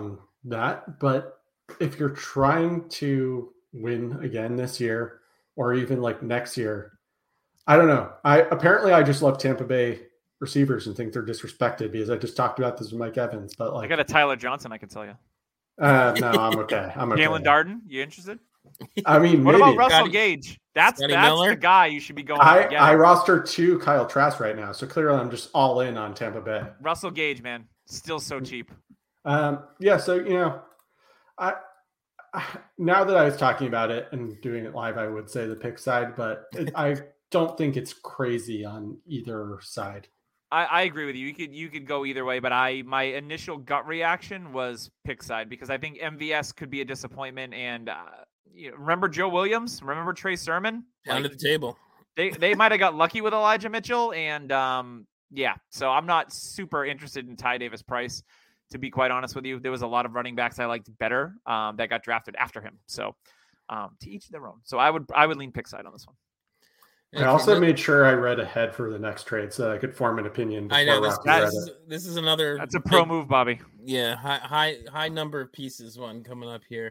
Speaker 4: that, but if you're trying to win again this year or even like next year, I don't know. I apparently I just love Tampa Bay receivers and think they're disrespected because I just talked about this with Mike Evans. But like,
Speaker 5: I got a Tyler Johnson, I can tell you.
Speaker 4: Uh, no, I'm okay. I'm okay.
Speaker 5: Jalen Darden, you interested?
Speaker 4: I mean,
Speaker 5: what
Speaker 4: maybe.
Speaker 5: about Russell
Speaker 3: Scotty,
Speaker 5: Gage? That's
Speaker 3: Scotty
Speaker 5: that's
Speaker 3: Miller?
Speaker 5: the guy you should be going.
Speaker 4: I,
Speaker 5: to
Speaker 4: I roster two Kyle Trask right now, so clearly I'm just all in on Tampa Bay.
Speaker 5: Russell Gage, man, still so cheap.
Speaker 4: Um, yeah, so you know, I, I now that I was talking about it and doing it live, I would say the pick side, but it, I don't think it's crazy on either side.
Speaker 5: I, I agree with you. You could you could go either way, but I my initial gut reaction was pick side because I think M V S could be a disappointment. And uh, you know, remember Joe Williams? Remember Trey Sermon?
Speaker 3: Down
Speaker 5: Like,
Speaker 3: to the table.
Speaker 5: They they might have got lucky with Elijah Mitchell, and um, yeah. So I'm not super interested in Ty Davis Price, to be quite honest with you. There was a lot of running backs I liked better um, that got drafted after him. So um, to each their own. So I would I would lean pick side on this one.
Speaker 4: I also made sure I read ahead for the next trade so I could form an opinion.
Speaker 3: I know this,
Speaker 4: Rocky read
Speaker 3: is,
Speaker 4: it.
Speaker 3: this is another.
Speaker 5: That's a pro
Speaker 3: big,
Speaker 5: move, Bobby.
Speaker 3: Yeah, high high high number of pieces. One coming up here.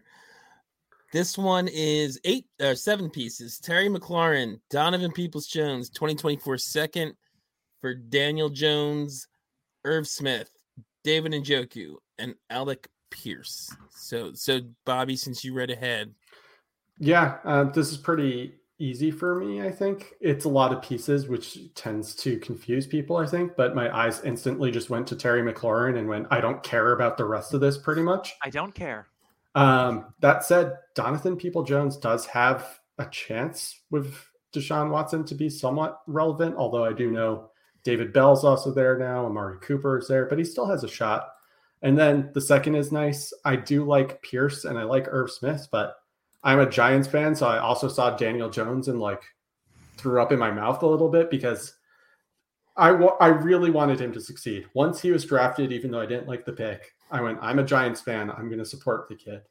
Speaker 3: This one is eight or uh, seven pieces. Terry McLaurin, Donovan Peoples-Jones, twenty twenty-four second for Daniel Jones, Irv Smith, David Njoku, and Alec Pierce. So, so Bobby, since you read ahead,
Speaker 4: yeah, uh, this is pretty easy for me. I think it's a lot of pieces, which tends to confuse people, I think, but my eyes instantly just went to Terry McLaurin and went, I don't care about the rest of this pretty much.
Speaker 5: I don't care.
Speaker 4: Um, that said, Donovan Peoples-Jones does have a chance with Deshaun Watson to be somewhat relevant, although I do know David Bell's also there now, Amari Cooper is there, but he still has a shot. And then the second is nice. I do like Pierce and I like Irv Smith, but I'm a Giants fan, so I also saw Daniel Jones and like threw up in my mouth a little bit because I, w- I really wanted him to succeed. Once he was drafted, even though I didn't like the pick, I went, I'm a Giants fan. I'm going to support the kid.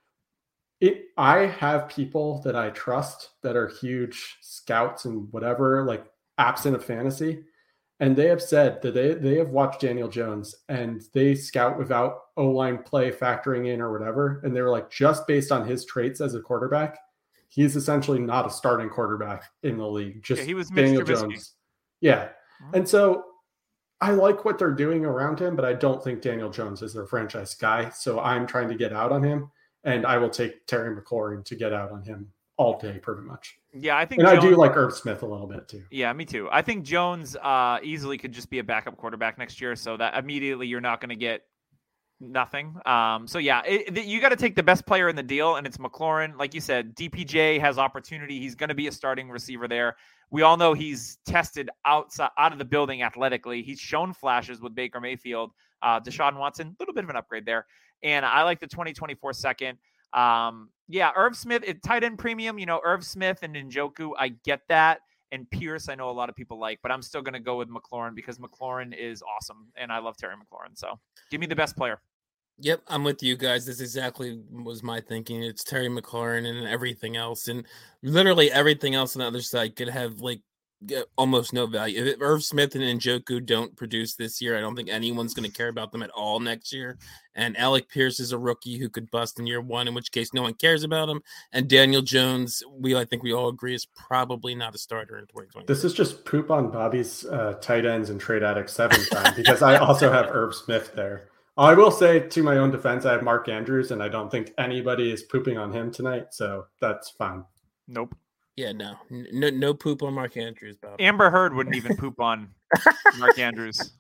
Speaker 4: It, I have people that I trust that are huge scouts and whatever, like absent of fantasy. And they have said that they, they have watched Daniel Jones and they scout without O-line play factoring in or whatever. And they were like, just based on his traits as a quarterback, he's essentially not a starting quarterback in the league. Just
Speaker 5: yeah, he was
Speaker 4: Daniel
Speaker 5: Mitch
Speaker 4: Jones. Yeah. Mm-hmm. And so I like what they're doing around him, but I don't think Daniel Jones is their franchise guy. So I'm trying to get out on him, and I will take Terry McLaurin to get out on him all day, pretty much.
Speaker 5: Yeah, I think,
Speaker 4: and
Speaker 5: Jones,
Speaker 4: I do like Irv Smith a little bit too.
Speaker 5: Yeah, me too. I think Jones uh, easily could just be a backup quarterback next year, so that immediately you're not going to get nothing. Um, so yeah, it, it, you got to take the best player in the deal, and it's McLaurin. Like you said, D P J has opportunity. He's going to be a starting receiver there. We all know he's tested outside out of the building athletically. He's shown flashes with Baker Mayfield. Uh, Deshaun Watson, a little bit of an upgrade there, and I like the twenty twenty-four second. Um, yeah, Irv Smith, it, tight end premium, you know, Irv Smith and Njoku, I get that. And Pierce, I know a lot of people like, but I'm still going to go with McLaurin because McLaurin is awesome. And I love Terry McLaurin. So give me the best player.
Speaker 3: Yep, I'm with you guys. This exactly was my thinking. It's Terry McLaurin and everything else. And literally everything else on the other side could have like almost no value. If Irv Smith and Njoku don't produce this year, I don't think anyone's going to care about them at all next year. And Alec Pierce is a rookie who could bust in year one, in which case no one cares about him. And Daniel Jones, we I think we all agree, is probably not a starter in twenty twenty.
Speaker 4: This is just poop on Bobby's uh, tight ends and trade addict seven time because I also have Irv Smith there. I will say, to my own defense, I have Mark Andrews, and I don't think anybody is pooping on him tonight, so that's fine.
Speaker 5: Nope.
Speaker 3: Yeah, no, no, no poop on Mark Andrews, Bob.
Speaker 5: Amber Heard wouldn't even poop on Mark Andrews,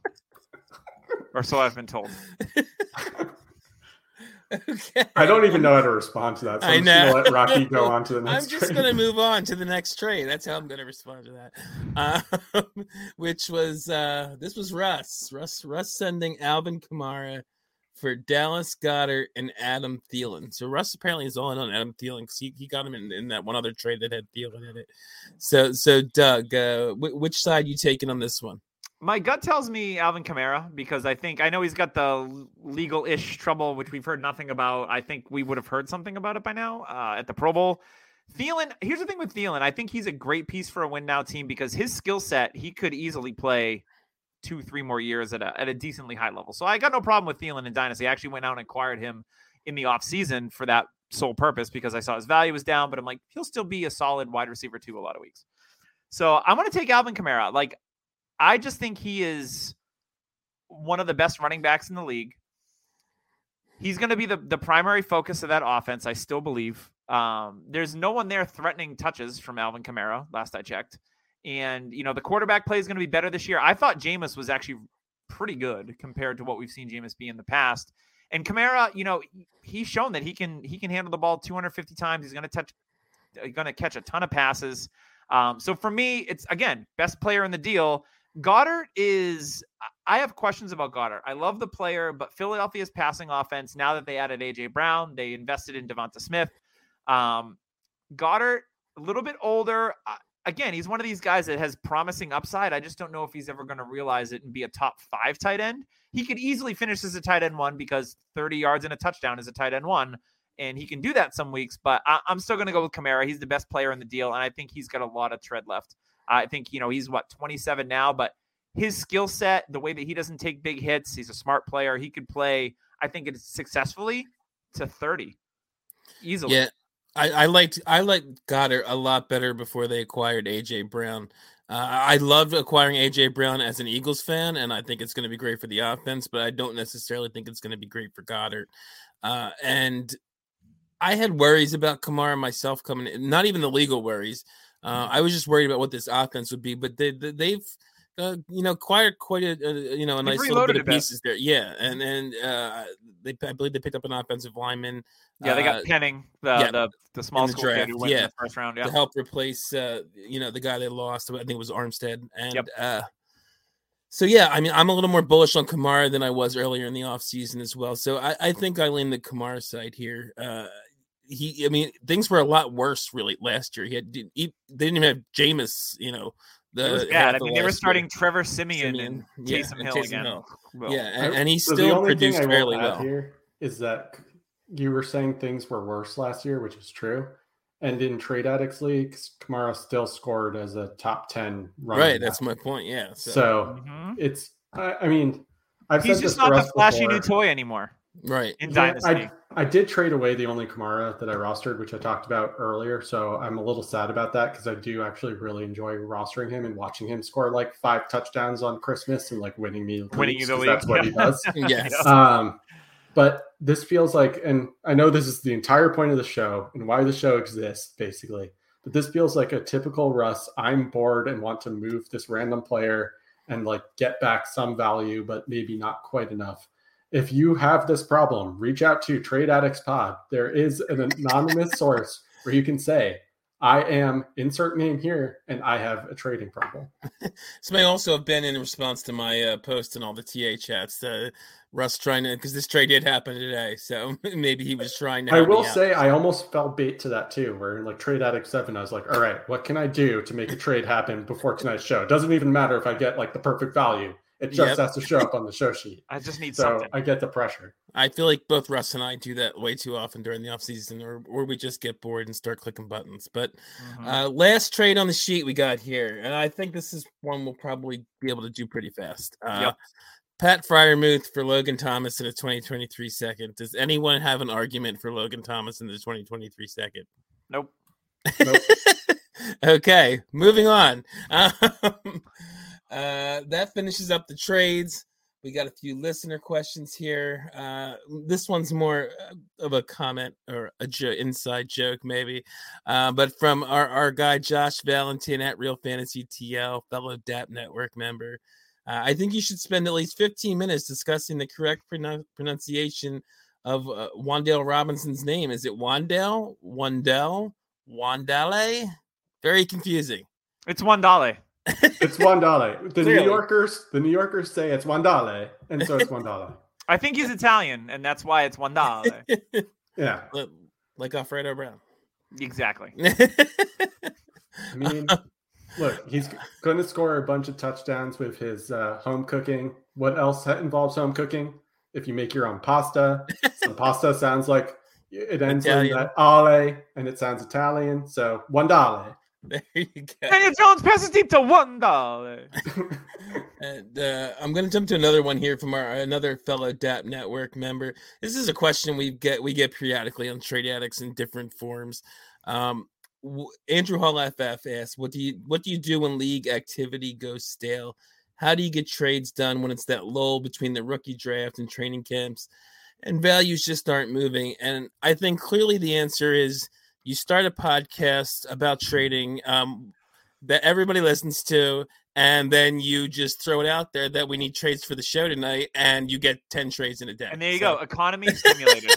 Speaker 5: or so I've been told.
Speaker 3: Okay.
Speaker 4: I don't even know how to respond to that, so I'm
Speaker 3: I know.
Speaker 4: just going to let Rocky go on to the next
Speaker 3: I'm just going to move on to the next trade. That's how I'm going to respond to that. Um, which was, uh, this was Russ. Russ Russ sending Alvin Kamara for Dallas Goedert and Adam Thielen. So Russ apparently is all in on Adam Thielen because he, he got him in, in that one other trade that had Thielen in it. So, so Doug, uh, w- which side you taking on this one?
Speaker 5: My gut tells me Alvin Kamara because I think I know he's got the legal-ish trouble, which we've heard nothing about. I think we would have heard something about it by now uh, at the Pro Bowl. Thielen, here's the thing with Thielen. I think he's a great piece for a win-now team because his skill set, he could easily play two, three more years at a, at a decently high level. So I got no problem with Thielen in Dynasty. I actually went out and acquired him in the offseason for that sole purpose because I saw his value was down, but I'm like, he'll still be a solid wide receiver too a lot of weeks. So I'm going to take Alvin Kamara. Like, I just think he is one of the best running backs in the league. He's going to be the, the primary focus of that offense, I still believe. Um, there's no one there threatening touches from Alvin Kamara, last I checked. And, you know, the quarterback play is going to be better this year. I thought Jameis was actually pretty good compared to what we've seen Jameis be in the past. And Kamara, you know, he's shown that he can he can handle the ball two hundred fifty times. He's going to touch, going to catch a ton of passes. Um, so for me, it's, again, best player in the deal. Goddard is, I have questions about Goddard. I love the player, but Philadelphia's passing offense, now that they added A J Brown, they invested in Devonta Smith. Um, Goddard, a little bit older. Uh, again, he's one of these guys that has promising upside. I just don't know if he's ever going to realize it and be a top five tight end. He could easily finish as a tight end one because thirty yards and a touchdown is a tight end one. And he can do that some weeks, but I, I'm still going to go with Kamara. He's the best player in the deal, and I think he's got a lot of tread left. I think, you know, he's, what, twenty-seven now, but his skill set, the way that he doesn't take big hits, he's a smart player. He could play, I think it's successfully to thirty easily.
Speaker 3: Yeah, I, I liked I liked Goddard a lot better before they acquired A J Brown. Uh, I loved acquiring A J Brown as an Eagles fan, and I think it's going to be great for the offense, but I don't necessarily think it's going to be great for Goddard. Uh, and I had worries about Kamara myself coming in, not even the legal worries. Uh, I was just worried about what this offense would be, but they, they, they've, uh, you know, acquired quite a, a you know, a nice little bit of pieces there. Yeah. And, and uh, they, I believe they picked up an offensive lineman.
Speaker 5: Yeah, they got
Speaker 3: uh,
Speaker 5: Penning, the,
Speaker 3: yeah,
Speaker 5: the the small
Speaker 3: the
Speaker 5: school
Speaker 3: draft,
Speaker 5: kid who went
Speaker 3: yeah,
Speaker 5: in the first round. Yeah.
Speaker 3: To help replace, uh, you know, the guy they lost. I think it was Armstead. And
Speaker 5: yep.
Speaker 3: uh, so, yeah, I mean, I'm a little more bullish on Kamara than I was earlier in the offseason as well. So I, I think I lean the Kamara side here. Uh, He, I mean, things were a lot worse really last year. He had, he, they didn't even have Jameis, you know. The,
Speaker 5: it was bad. I mean, they were starting
Speaker 3: year.
Speaker 5: Trevor Simeon, Simeon and
Speaker 3: yeah,
Speaker 5: Taysom
Speaker 3: and
Speaker 5: Hill
Speaker 3: Taysom
Speaker 5: again.
Speaker 3: Hill.
Speaker 5: Well,
Speaker 3: yeah, and, and he
Speaker 4: so
Speaker 3: still
Speaker 4: the
Speaker 3: produced fairly well.
Speaker 4: Here is that you were saying things were worse last year, which is true. And in Trade Addicts leagues, Kamara still scored as a top ten running
Speaker 3: Right,
Speaker 4: back.
Speaker 3: that's my point. Yeah.
Speaker 4: So, so mm-hmm. it's, I, I mean, I've
Speaker 5: he's
Speaker 4: said
Speaker 5: just
Speaker 4: this
Speaker 5: not the flashy
Speaker 4: before.
Speaker 5: new toy anymore.
Speaker 3: Right.
Speaker 5: In
Speaker 4: yeah,
Speaker 5: Dynasty.
Speaker 4: I, I did trade away the only Kamara that I rostered, which I talked about earlier. So I'm a little sad about that because I do actually really enjoy rostering him and watching him score like five touchdowns on Christmas and like winning me
Speaker 5: winning
Speaker 4: leagues,
Speaker 5: you the league.
Speaker 4: That's what he does.
Speaker 3: Yes.
Speaker 4: Um, but this feels like, and I know this is the entire point of the show and why the show exists, basically. But this feels like a typical Russ. I'm bored and want to move this random player and like get back some value, but maybe not quite enough. If you have this problem, reach out to Trade Addicts Pod. There is an anonymous source where you can say, I am insert name here, and I have a trading problem.
Speaker 3: This may also have been in response to my uh, post and all the T A chats. Uh, Russ trying to, because this trade did happen today, so maybe he was trying to.
Speaker 4: I will
Speaker 3: me
Speaker 4: say
Speaker 3: out.
Speaker 4: I almost fell bait to that too, where like Trade Addict seven, I was like, all right, what can I do to make a trade happen before tonight's show? It doesn't even matter if I get like the perfect value. It just yep. has to show up on the show sheet.
Speaker 5: I just need
Speaker 4: so
Speaker 5: something.
Speaker 4: I get the pressure.
Speaker 3: I feel like both Russ and I do that way too often during the offseason, or or we just get bored and start clicking buttons. But mm-hmm. uh, last trade on the sheet we got here, and I think this is one we'll probably be able to do pretty fast. Uh,
Speaker 5: yep.
Speaker 3: Pat Freiermuth for Logan Thomas in a twenty twenty-three second. Does anyone have an argument for Logan Thomas in the twenty twenty-three second?
Speaker 5: Nope.
Speaker 4: Nope.
Speaker 3: Okay, moving on. Um, uh, that finishes up the trades. We got a few listener questions here. Uh, this one's more of a comment or a jo- inside joke, maybe. Uh, but from our, our guy, Josh Valentin at Real Fantasy T L, fellow D A P Network member. Uh, I think you should spend at least fifteen minutes discussing the correct pronun- pronunciation of uh, Wan'Dale Robinson's name. Is it Wandale? Wandale? Wandale? Very confusing.
Speaker 5: It's Wandale.
Speaker 4: It's Wandale. The
Speaker 3: Clearly.
Speaker 4: New Yorkers, the New Yorkers say it's Wandale, and so it's Wandale.
Speaker 5: I think he's Italian, and that's why it's Wandale.
Speaker 4: Yeah,
Speaker 3: like Alfredo Brown.
Speaker 5: Exactly.
Speaker 4: I mean, look, he's going to score a bunch of touchdowns with his uh, home cooking. What else involves home cooking? If you make your own pasta, some pasta sounds like it ends
Speaker 3: Italian.
Speaker 4: in that ale, and it sounds Italian. So Wandale.
Speaker 3: There you go.
Speaker 5: Daniel Jones passes deep to one dollar.
Speaker 3: And uh, I'm going to jump to another one here from our another fellow D A P Network member. This is a question we get we get periodically on Trade Addicts in different forms. Um, w- Andrew Hall F F asks, "What do you what do you do when league activity goes stale? How do you get trades done when it's that lull between the rookie draft and training camps, and values just aren't moving?" And I think clearly the answer is you start a podcast about trading um, that everybody listens to. And then you just throw it out there that we need trades for the show tonight, and you get ten trades in a day.
Speaker 5: And there you
Speaker 3: so.
Speaker 5: go, economy stimulated.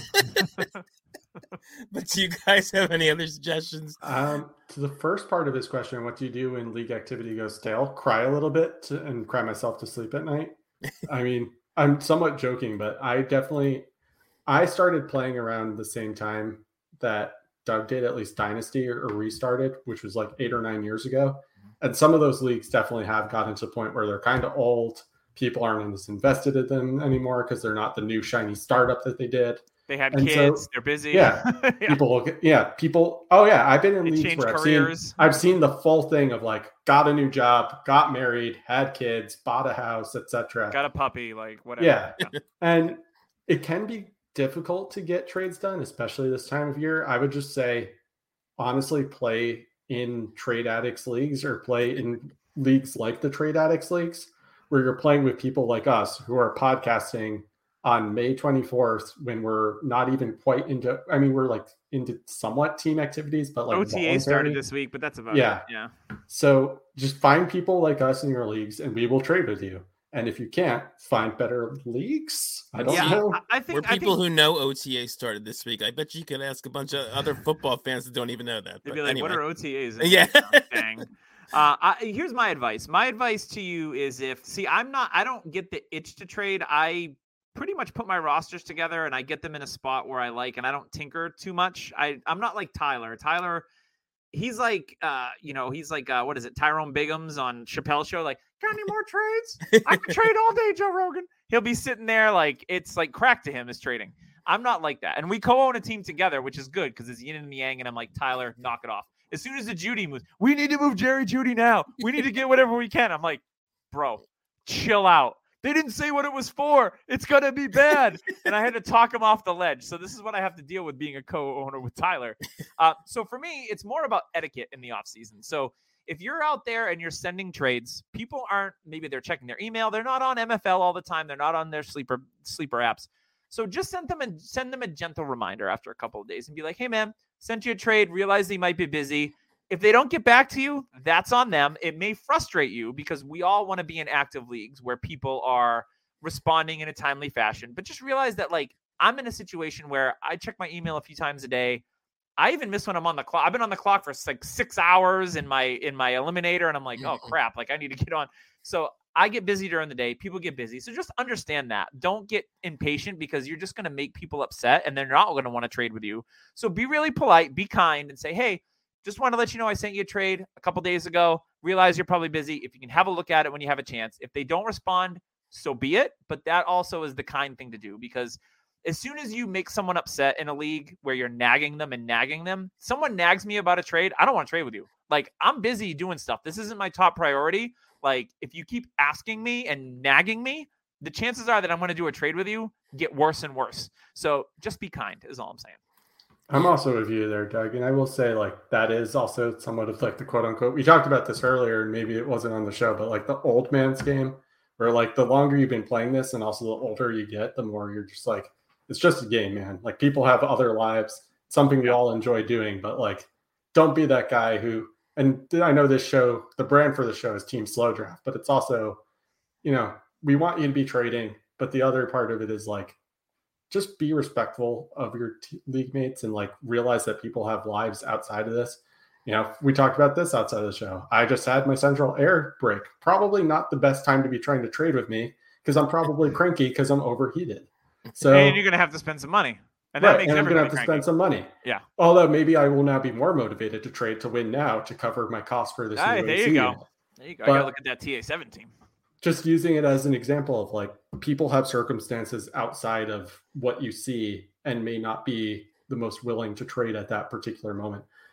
Speaker 3: But do you guys have any other suggestions?
Speaker 4: Um, to the first part of his question, what do you do when league activity goes stale? Cry a little bit to, and cry myself to sleep at night. I mean, I'm somewhat joking, but I definitely, I started playing around the same time that Doug did, at least Dynasty or, or restarted, which was like eight or nine years ago. And some of those leagues definitely have gotten to the point where they're kind of old. People aren't as invested in them anymore because they're not the new shiny startup that they did.
Speaker 5: They have
Speaker 4: and
Speaker 5: kids.
Speaker 4: So,
Speaker 5: they're busy.
Speaker 4: Yeah,
Speaker 5: yeah.
Speaker 4: People look at, yeah, people. Oh yeah, I've been in
Speaker 5: They
Speaker 4: leagues where I've
Speaker 5: careers.
Speaker 4: seen, I've seen the full thing of like, got a new job, got married, had kids, bought a house, et cetera.
Speaker 5: Got a puppy, like whatever.
Speaker 4: Yeah. yeah. And it can be difficult to get trades done, especially this time of year. I would just say, honestly, play in Trade Addicts leagues or play in leagues like the Trade Addicts leagues, where you're playing with people like us who are podcasting on May twenty-fourth when we're not even quite into, I mean, we're like into somewhat team activities, but like
Speaker 5: O T A
Speaker 4: voluntary.
Speaker 5: started this week, but that's about
Speaker 4: yeah.
Speaker 5: it. Yeah.
Speaker 4: So just find people like us in your leagues and we will trade with you. And if you can't, find better leagues. I don't
Speaker 5: yeah,
Speaker 4: know.
Speaker 5: I, I think
Speaker 3: We're people
Speaker 5: I think,
Speaker 3: who know O T A started this week. I bet you could ask a bunch of other football fans that don't even know that.
Speaker 5: They'd
Speaker 3: But
Speaker 5: be like,
Speaker 3: anyway.
Speaker 5: what are O T As?
Speaker 3: Yeah.
Speaker 5: Dang. Uh, I, here's my advice. My advice to you is if, see, I'm not, I don't get the itch to trade. I pretty much put my rosters together and I get them in a spot where I like, and I don't tinker too much. I, I'm not like Tyler. Tyler, he's like, uh, you know, he's like, uh, what is it? Tyrone Biggums on Chappelle's show. Like, got any more trades? I can trade all day, Joe Rogan. He'll be sitting there like, it's like crack to him is trading. I'm not like that. And we co-own a team together, which is good because it's yin and yang. And I'm like, Tyler, knock it off. As soon as the Judy moves, we need to move Jerry Judy now. We need to get whatever we can. I'm like, bro, chill out. They didn't say what it was for. It's going to be bad. And I had to talk him off the ledge. So this is what I have to deal with being a co-owner with Tyler. Uh, so for me, it's more about etiquette in the offseason. So if you're out there and you're sending trades, people aren't, maybe they're checking their email. They're not on M F L all the time. They're not on their sleeper sleeper apps. So just send them a, send them a gentle reminder after a couple of days and be like, hey, man, sent you a trade, realize they might be busy. If they don't get back to you, that's on them. It may frustrate you because we all want to be in active leagues where people are responding in a timely fashion. But just realize that, like, I'm in a situation where I check my email a few times a day. I even miss when I'm on the clock. I've been on the clock for like six hours in my in my eliminator, and I'm like, oh, crap, like I need to get on. So I get busy during the day. People get busy. So just understand that. Don't get impatient because you're just going to make people upset and they're not going to want to trade with you. So be really polite, be kind, and say, hey, just want to let you know I sent you a trade a couple days ago. Realize you're probably busy. If you can have a look at it when you have a chance. If they don't respond, so be it. But that also is the kind thing to do because as soon as you make someone upset in a league where you're nagging them and nagging them, someone nags me about a trade, I don't want to trade with you. Like, I'm busy doing stuff. This isn't my top priority. Like, if you keep asking me and nagging me, the chances are that I'm going to do a trade with you get worse and worse. So just be kind is all I'm saying.
Speaker 4: I'm also with you there, Doug. And I will say, like, that is also somewhat of like the quote unquote, we talked about this earlier and maybe it wasn't on the show, but like the old man's game where like the longer you've been playing this and also the older you get, the more you're just like, it's just a game, man. Like, people have other lives, something we all enjoy doing, but like, don't be that guy who, and I know this show, the brand for the show is Team Slow Draft, but it's also, you know, we want you to be trading, but the other part of it is like, just be respectful of your t- league mates and like realize that people have lives outside of this. You know, we talked about this outside of the show. I just had my central air break. Probably not the best time to be trying to trade with me because I'm probably cranky because I'm overheated. So
Speaker 5: and you're going to have to spend some money. And that
Speaker 4: right,
Speaker 5: makes
Speaker 4: and I'm going to have to
Speaker 5: cranky.
Speaker 4: spend some money.
Speaker 5: Yeah.
Speaker 4: Although maybe I will now be more motivated to trade to win now to cover my cost for this.
Speaker 5: All right,
Speaker 4: new
Speaker 5: there
Speaker 4: A C
Speaker 5: you go.
Speaker 4: unit.
Speaker 5: There you go.
Speaker 4: But,
Speaker 5: I got to look at that T A seven team.
Speaker 4: Just using it as an example of like people have circumstances outside of what you see and may not be the most willing to trade at that particular moment.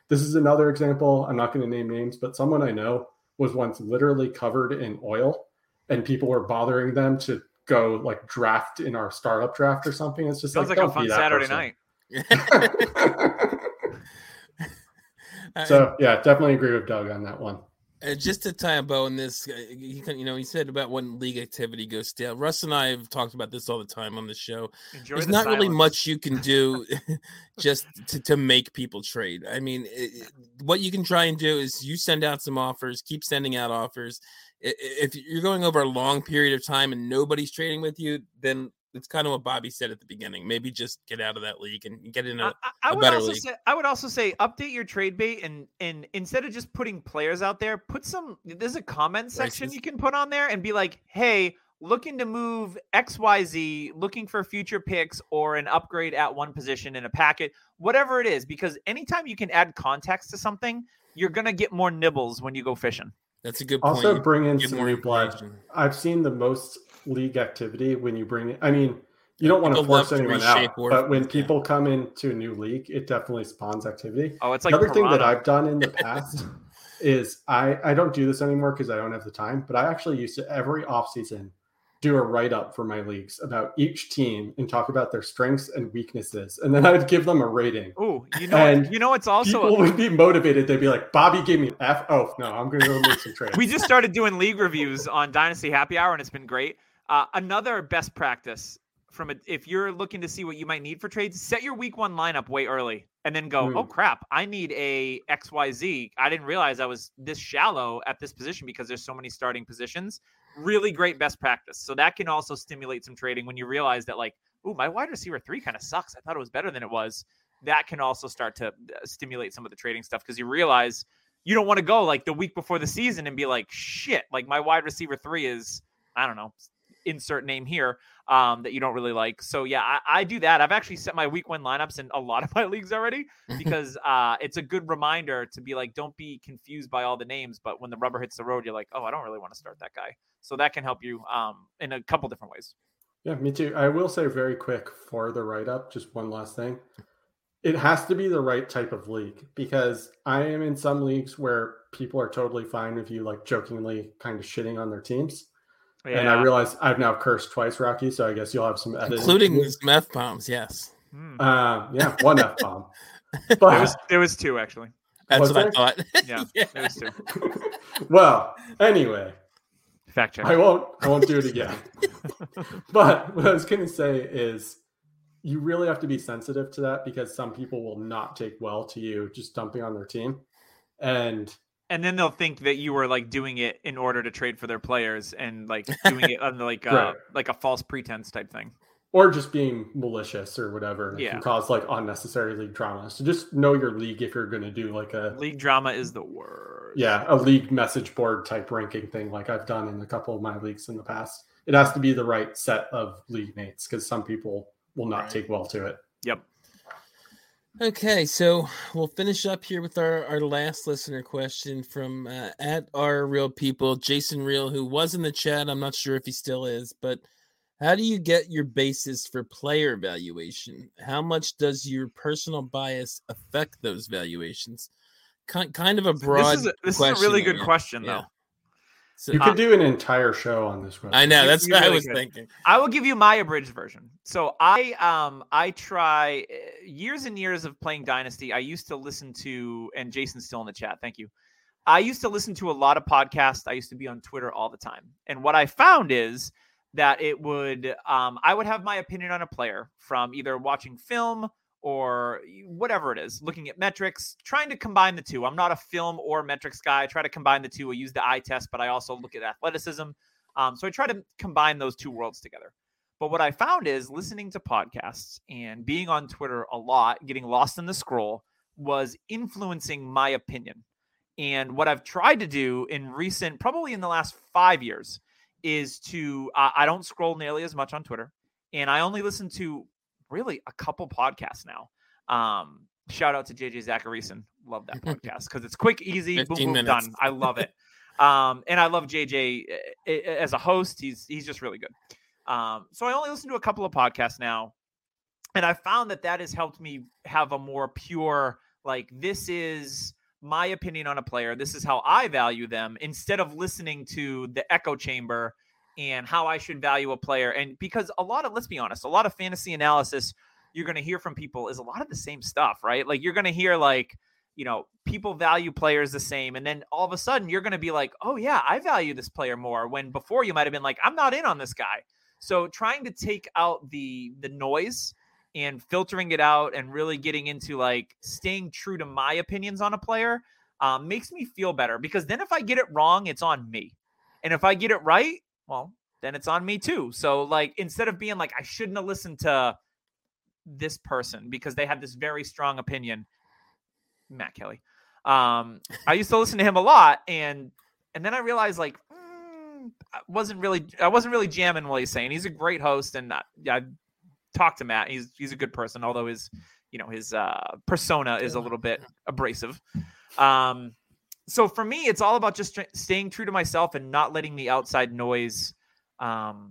Speaker 4: This is another example. I'm not going to name names, but someone I know was once literally covered in oil, and people were bothering them to go like draft in our startup draft or something. It's just
Speaker 5: Sounds
Speaker 4: like,
Speaker 5: like
Speaker 4: don't
Speaker 5: a fun
Speaker 4: be that
Speaker 5: Saturday
Speaker 4: person.
Speaker 5: night.
Speaker 4: So yeah, definitely agree with Doug on that one.
Speaker 3: Uh, just to tie a bow in this, uh, you, can, you know, he said about when league activity goes stale. Russ and I have talked about this all the time on the show.
Speaker 5: Enjoy
Speaker 3: There's
Speaker 5: the
Speaker 3: not
Speaker 5: silence.
Speaker 3: really much you can do just to, to make people trade. I mean, it, what you can try and do is you send out some offers, keep sending out offers. If you're going over a long period of time and nobody's trading with you, then it's kind of what Bobby said at the beginning. Maybe just get out of that league and get in a,
Speaker 5: I, I
Speaker 3: a
Speaker 5: would
Speaker 3: better
Speaker 5: also
Speaker 3: league.
Speaker 5: say I would also say update your trade bait and and instead of just putting players out there, put some. There's a comment section
Speaker 3: Prices.
Speaker 5: you can put on there and be like, hey, looking to move X Y Z, looking for future picks or an upgrade at one position in a packet, whatever it is. Because anytime you can add context to something, you're gonna get more nibbles when you go fishing.
Speaker 3: That's a good point.
Speaker 4: Also, bring in
Speaker 3: Get
Speaker 4: some
Speaker 3: more
Speaker 4: new blood.
Speaker 3: information.
Speaker 4: I've seen the most league activity when you bring it. I mean, you don't want to
Speaker 3: People love
Speaker 4: force
Speaker 3: to
Speaker 4: anyone
Speaker 3: reshape
Speaker 4: out,
Speaker 3: orphans,
Speaker 4: but when
Speaker 3: yeah.
Speaker 4: people come into a new league, it definitely spawns activity.
Speaker 5: Oh, it's like
Speaker 4: Another thing that
Speaker 5: Piranha.
Speaker 4: I've done in the past is I, I don't do this anymore because I don't have the time, but I actually used to every offseason do a write-up for my leagues about each team and talk about their strengths and weaknesses. And then I'd give them a rating.
Speaker 5: Oh, you know,
Speaker 4: And
Speaker 5: you know, it's also
Speaker 4: People would be motivated. They'd be like, Bobby gave me an F. Oh, no, I'm going to go make some trades.
Speaker 5: we just started doing league reviews on Dynasty Happy Hour, and it's been great. Uh, another best practice from a, if you're looking to see what you might need for trades, set your week one lineup way early and then go,
Speaker 4: Mm.
Speaker 5: oh crap, I need a X Y Z. I didn't realize I was this shallow at this position because there's so many starting positions. Really great best practice. So that can also stimulate some trading when you realize that like, ooh, my wide receiver three kind of sucks. I thought it was better than it was. That can also start to uh, stimulate some of the trading stuff because you realize you don't want to go like the week before the season and be like, shit, like my wide receiver three is, I don't know, insert name here um, that you don't really like. So yeah, I, I do that. I've actually set my week one lineups in a lot of my leagues already because uh, it's a good reminder to be like, don't be confused by all the names. But when the rubber hits the road, you're like, oh, I don't really want to start that guy. So that can help you um, in a couple different ways.
Speaker 4: Yeah, me too. I will say very quick for the write-up, just one last thing. It has to be the right type of league because I am in some leagues where people are totally fine with you like jokingly kind of shitting on their teams.
Speaker 5: Yeah.
Speaker 4: And I realize I've now cursed twice, Rocky, so I guess you'll have some editing.
Speaker 3: Including some F bombs, yes.
Speaker 5: Hmm.
Speaker 4: Uh, yeah, one F-bomb.
Speaker 5: There
Speaker 4: But,
Speaker 5: was, there was two actually.
Speaker 3: That's
Speaker 4: Was
Speaker 3: what I
Speaker 4: there?
Speaker 3: thought.
Speaker 5: Yeah, there was two.
Speaker 4: well, anyway,
Speaker 5: Fact check.
Speaker 4: I won't I won't do it again. But what I was going to say is you really have to be sensitive to that because some people will not take well to you just dumping on their team. And
Speaker 5: And then they'll think that you were like doing it in order to trade for their players and like doing it on like uh,
Speaker 4: Right.
Speaker 5: like a false pretense type thing.
Speaker 4: or just being malicious or whatever. It
Speaker 5: Yeah.
Speaker 4: can cause like unnecessary league drama. So just know your league if you're going to do like a
Speaker 5: League drama is the worst.
Speaker 4: yeah, a league message board type ranking thing like I've done in a couple of my leagues in the past. It has to be the right set of league mates because some people will not
Speaker 3: Right.
Speaker 4: take well to it.
Speaker 5: Yep.
Speaker 3: Okay, so we'll finish up here with our, our last listener question from uh, at our real people, Jason Real, who was in the chat. I'm not sure if he still is, but how do you get your basis for player evaluation? How much does your personal bias affect those valuations? Kind kind of a broad.
Speaker 5: This is a, this is
Speaker 3: question
Speaker 5: a really
Speaker 3: there,
Speaker 5: good
Speaker 3: yeah.
Speaker 5: question
Speaker 3: Yeah.
Speaker 5: though.
Speaker 3: So,
Speaker 4: You
Speaker 5: Uh,
Speaker 4: could do an entire show on this question.
Speaker 3: I know
Speaker 5: you-
Speaker 3: that's
Speaker 5: you
Speaker 3: what I
Speaker 5: really
Speaker 3: was
Speaker 5: could.
Speaker 3: thinking.
Speaker 5: I will give you my abridged version. So I um I try uh, years and years of playing Dynasty. I used to listen to, and Jason's still in the chat. Thank you. I used to listen to a lot of podcasts. I used to be on Twitter all the time. And what I found is that it would um I would have my opinion on a player from either watching film or whatever it is, looking at metrics, trying to combine the two. I'm not a film or metrics guy. I try to combine the two. I use the eye test, but I also look at athleticism. Um, so I try to combine those two worlds together. But what I found is listening to podcasts and being on Twitter a lot, getting lost in the scroll, was influencing my opinion. And what I've tried to do in recent, probably in the last five years, is to, uh, I don't scroll nearly as much on Twitter. And I only listen to really a couple podcasts now. Um, shout out to J J Zacharyson. Love that podcast because it's quick, easy, boom,
Speaker 3: fifteen
Speaker 5: boom,
Speaker 3: minutes.
Speaker 5: done. I love it. Um, and I love J J uh, as a host. He's he's just really good. Um, so I only listen to a couple of podcasts now, and I found that that has helped me have a more pure Like, this is my opinion on a player. This is how I value them, instead of listening to the echo chamber and how I should value a player. And because a lot of, let's be honest, a lot of fantasy analysis you're going to hear from people is a lot of the same stuff, right? Like, you're going to hear like, you know, people value players the same. And then all of a sudden you're going to be like, oh yeah, I value this player more, when before you might've been like, I'm not in on this guy. So trying to take out the, the noise and filtering it out and really getting into like staying true to my opinions on a player um, makes me feel better, because then if I get it wrong, it's on me. And if I get it right, well, then it's on me too. So like, instead of being like, I shouldn't have listened to this person because they had this very strong opinion, Matt Kelly. Um, I used to listen to him a lot, and and then I realized like mm, I wasn't really I wasn't really jamming what he's saying. He's a great host, and I, I talked to Matt. He's he's a good person, although his you know his uh, persona is a little bit abrasive. Um, so for me, it's all about just staying true to myself and not letting the outside noise um,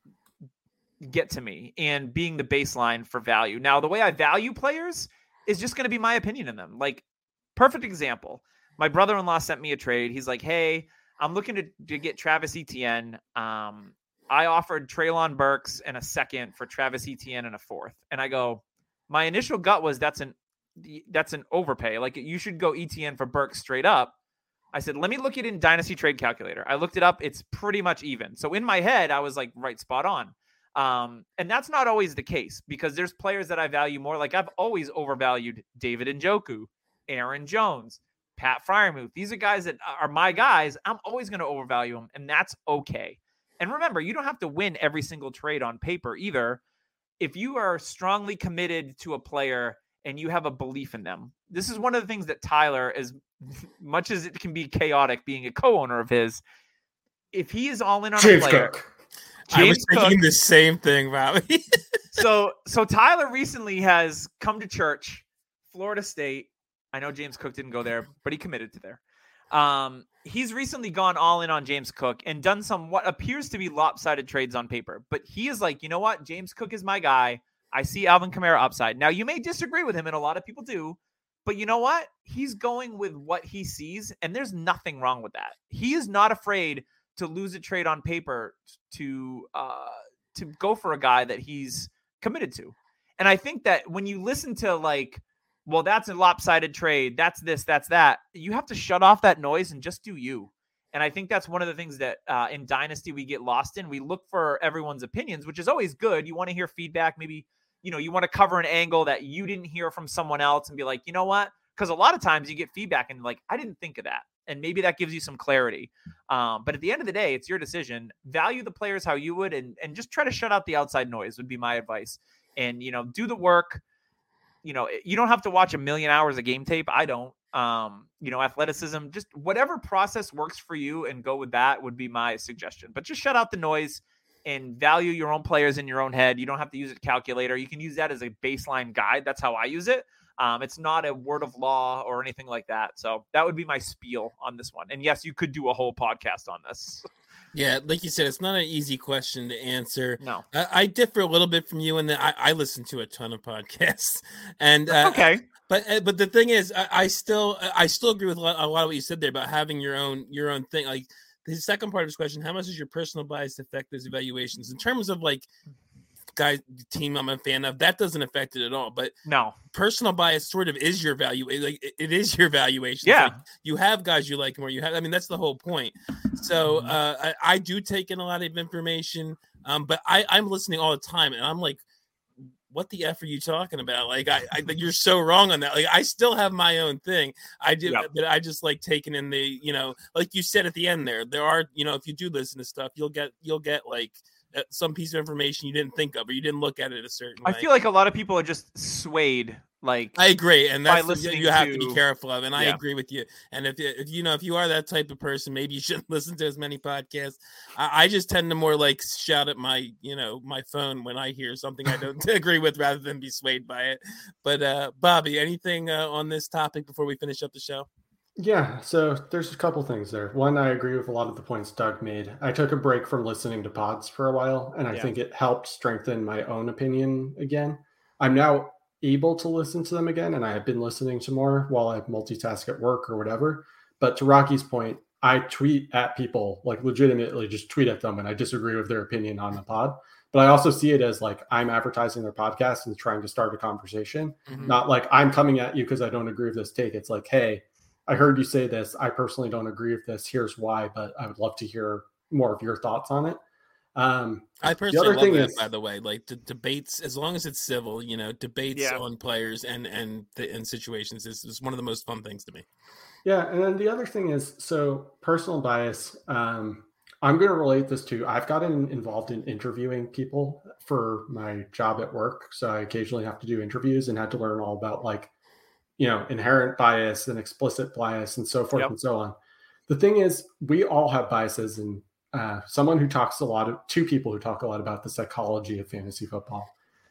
Speaker 5: get to me, and being the baseline for value. Now, the way I value players is just going to be my opinion in them. Like, perfect example. My brother-in-law sent me a trade. He's like, hey, I'm looking to, to get Travis Etienne. Um, I offered Treylon Burks and a second for Travis Etienne and a fourth. And I go, my initial gut was that's an, that's an overpay. Like, you should go Etienne for Burks straight up. I said, let me look it in Dynasty Trade Calculator. I looked it up. It's pretty much even. So in my head, I was like, right, spot on. Um, and that's not always the case, because there's players that I value more. Like, I've always overvalued David Njoku, Aaron Jones, Pat Freiermuth. These are guys that are my guys. I'm always going to overvalue them, and that's okay. And remember, you don't have to win every single trade on paper either. If you are strongly committed to a player and you have a belief in them, this is one of the things that Tyler, as much as it can be chaotic being a co-owner of his, if he is all in on
Speaker 4: James
Speaker 5: a player,
Speaker 4: Cook.
Speaker 3: James I was thinking
Speaker 5: Cook,
Speaker 3: the same thing, Bobby.
Speaker 5: so, so Tyler recently has come to church, Florida State. I know James Cook didn't go there, but he committed to there. Um, he's recently gone all in on James Cook and done some what appears to be lopsided trades on paper. But he is like, you know what? James Cook is my guy. I see Alvin Kamara upside. Now, you may disagree with him, and a lot of people do. But you know what? He's going with what he sees, and there's nothing wrong with that. He is not afraid to lose a trade on paper to uh, to go for a guy that he's committed to. And I think that when you listen to like, well, that's a lopsided trade, that's this, that's that, you have to shut off that noise and just do you. And I think that's one of the things that uh, in Dynasty we get lost in. We look for everyone's opinions, which is always good. You want to hear feedback. Maybe, you know, you want to cover an angle that you didn't hear from someone else and be like, you know what? Because a lot of times you get feedback and like, I didn't think of that. And maybe that gives you some clarity. Um, but at the end of the day, it's your decision. Value the players how you would, and, and just try to shut out the outside noise would be my advice. And, you know, do the work. You know, you don't have to watch a million hours of game tape. I don't. Um, you know, athleticism, just whatever process works for you and go with that would be my suggestion. But just shut out the noise and value your own players in your own head. You don't have to use a calculator. You can use that as a baseline guide. That's how I use it. Um, it's not a word of law or anything like that. So that would be my spiel on this one. And yes, you could do a whole podcast on this.
Speaker 3: Yeah, like you said, it's not an easy question to answer.
Speaker 5: No,
Speaker 3: I, I differ a little bit from you in that I, I listen to a ton of podcasts, and uh,
Speaker 5: okay.
Speaker 3: But but the thing is, I, I still I still agree with a lot, a lot of what you said there about having your own your own thing. Like the second part of this question, how much does your personal bias affect those evaluations in terms of like guy team I'm a fan of? That doesn't affect it at all. But
Speaker 5: no,
Speaker 3: personal bias sort of is your value. Like it, it is your valuation.
Speaker 5: Yeah,
Speaker 3: like you have guys you like more. You have. I mean, that's the whole point. So uh, I, I do take in a lot of information, um, but I, I'm listening all the time, and I'm like, what the F are you talking about? Like, I, I you're so wrong on that. Like, I still have my own thing. I do, yep. But I just like taking in the, you know, like you said at the end there, there are, you know, if you do listen to stuff, you'll get, you'll get like some piece of information you didn't think of, or you didn't look at it a certain way.
Speaker 5: I feel like a lot of people are just swayed. Like,
Speaker 3: I agree, and that's
Speaker 5: the,
Speaker 3: you have
Speaker 5: to,
Speaker 3: to be careful of, and I
Speaker 5: yeah.
Speaker 3: agree with you. And if, if you know if you are that type of person, maybe you shouldn't listen to as many podcasts. I, I just tend to more like shout at my you know my phone when I hear something I don't agree with, rather than be swayed by it. But uh, Bobby, anything uh, on this topic before we finish up the show?
Speaker 4: Yeah, so there's a couple things there. One, I agree with a lot of the points Doug made. I took a break from listening to pods for a while, and I
Speaker 5: yeah.
Speaker 4: think it helped strengthen my own opinion again. I'm now able to listen to them again, and I have been listening to more while I multitask at work or whatever. But to Rocky's point, I tweet at people, like legitimately just tweet at them when I disagree with their opinion on the pod. But I also see it as like I'm advertising their podcast and trying to start a conversation, mm-hmm. not like I'm coming at you because I don't agree with this take. It's like, hey, I heard you say this. I personally don't agree with this. Here's why, but I would love to hear more of your thoughts on it. Um,
Speaker 3: I personally love that, is, by the way, like the debates, as long as it's civil, you know, debates yeah. on players and, and, the, and situations is, is one of the most fun things to me.
Speaker 4: Yeah. And then the other thing is, so personal bias, um, I'm going to relate this to, I've gotten involved in interviewing people for my job at work. So I occasionally have to do interviews and had to learn all about like, you know, inherent bias and explicit bias and so forth yep. and so on. The thing is, we all have biases, and uh, someone who talks a lot of, two people who talk a lot about the psychology of fantasy football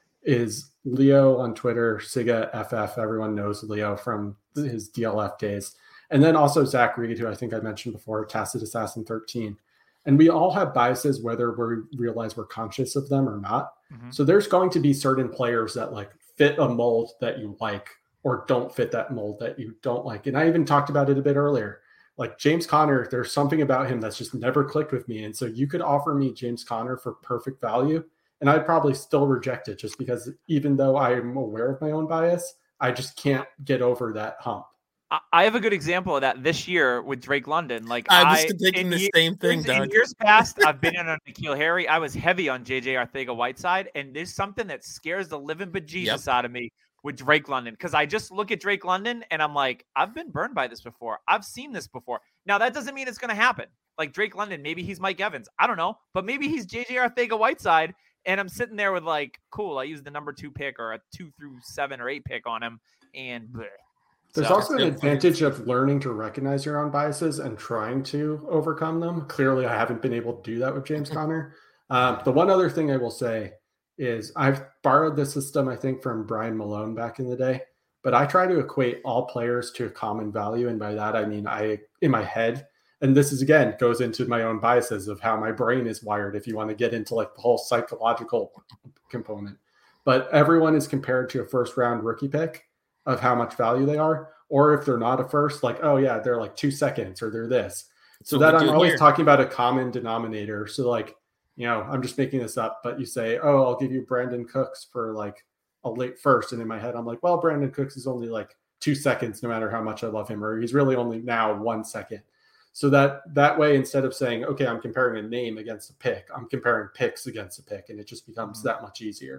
Speaker 4: is Leo on Twitter, Siga F F. Everyone knows Leo from his D L F days. And then also Zach Reed, who I think I mentioned before, Tacit Assassin thirteen. And we all have biases, whether we realize we're conscious of them or not. Mm-hmm. So there's going to be certain players that like fit a mold that you like or don't fit that mold that you don't like. And I even talked about it a bit earlier. Like James Conner, there's something about him that's just never clicked with me. And so you could offer me James Conner for perfect value, and I'd probably still reject it just because even though I'm aware of my own bias, I just can't get over that hump.
Speaker 5: I have a good example of that this year with Drake London. Like
Speaker 3: I was I, thinking the years, same thing, Doug.
Speaker 5: In years past, I've been in on N'Keal Harry. I was heavy on J J Arcega-Whiteside, and there's something that scares the living bejesus yep. out of me with Drake London, because I just look at Drake London and I'm like, I've been burned by this before. I've seen this before. Now, that doesn't mean it's going to happen. Like Drake London, maybe he's Mike Evans. I don't know, but maybe he's J J Arcega-Whiteside, and I'm sitting there with like, cool, I used the number two pick or a two through seven or eight pick on him, and bleh.
Speaker 4: There's
Speaker 5: so,
Speaker 4: also an advantage of learning to recognize your own biases and trying to overcome them. Clearly, I haven't been able to do that with James Conner. Um, the one other thing I will say is I've borrowed this system, I think, from Brian Malone back in the day, but I try to equate all players to a common value. And by that, I mean, I, in my head, and this is, again, goes into my own biases of how my brain is wired, if you want to get into like the whole psychological component. But everyone is compared to a first round rookie pick of how much value they are, or if they're not a first, like, oh yeah, they're like two seconds or they're this. So, so that I'm always here. talking about a common denominator. So like, you know, I'm just making this up, but you say, oh, I'll give you Brandon Cooks for like a late first. And in my head, I'm like, well, Brandon Cooks is only like two seconds, no matter how much I love him, or he's really only now one second. So that, that way, instead of saying, okay, I'm comparing a name against a pick, I'm comparing picks against a pick, and it just becomes mm-hmm. that much easier.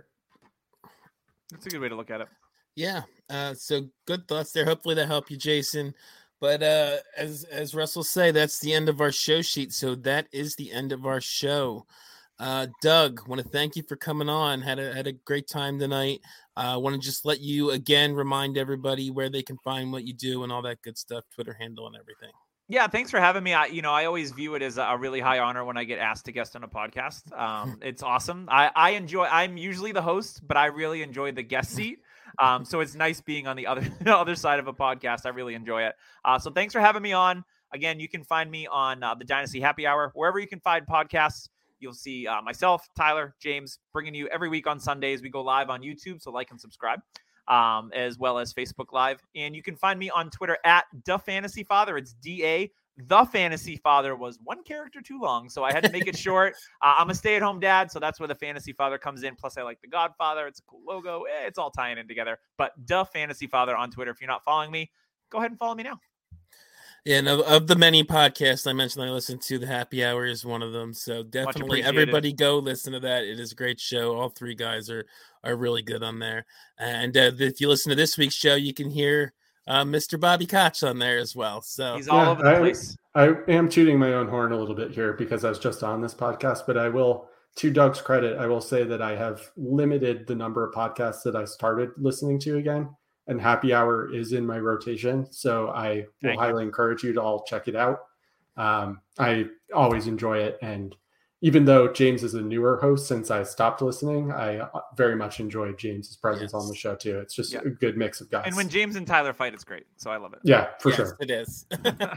Speaker 5: That's a good way to look at it.
Speaker 3: Yeah. Uh, so good thoughts there. Hopefully that helped you, Jason. But uh, as as Russell say, that's the end of our show sheet. So that is the end of our show. Uh, Doug, want to thank you for coming on. Had a had a great time tonight. I uh, want to just let you again remind everybody where they can find what you do and all that good stuff, Twitter handle and everything.
Speaker 5: Yeah, thanks for having me. I, you know, I always view it as a really high honor when I get asked to guest on a podcast. Um, it's awesome. I, I enjoy. I'm usually the host, but I really enjoy the guest seat. Um, so it's nice being on the other the other side of a podcast. I really enjoy it. Uh, so thanks for having me on. Again, you can find me on uh, the Dynasty Happy Hour, wherever you can find podcasts. You'll see uh, myself, Tyler, James, bringing you every week on Sundays. We go live on YouTube, so like and subscribe, um, as well as Facebook Live. And you can find me on Twitter at Da Fantasy Father. It's D A. The Fantasy Father was one character too long, so I had to make it short. Uh, I'm a stay-at-home dad, so that's where the Fantasy Father comes in. Plus, I like the Godfather. It's a cool logo. Eh, it's all tying in together. But The Fantasy Father on Twitter. If you're not following me, go ahead and follow me now.
Speaker 3: Yeah, and of, of the many podcasts I mentioned I listen to, the Happy Hour is one of them. So definitely everybody go listen to that. It is a great show. All three guys are are really good on there. And uh, if you listen to this week's show, you can hear Uh, Mister Bobby Koch on there as well. So
Speaker 5: he's all yeah, over the
Speaker 4: I,
Speaker 5: place.
Speaker 4: I am tooting my own horn a little bit here because I was just on this podcast, but I will, to Doug's credit, I will say that I have limited the number of podcasts that I started listening to again, and Happy Hour is in my rotation. So I will Thank highly you. encourage you to all check it out. Um, I always enjoy it. And even though James is a newer host since I stopped listening, I very much enjoy James's presence yes. on the show too. It's just yeah. a good mix of guys.
Speaker 5: And when James and Tyler fight, it's great. So I love it.
Speaker 4: Yeah, for
Speaker 3: yes,
Speaker 4: sure.
Speaker 3: It is.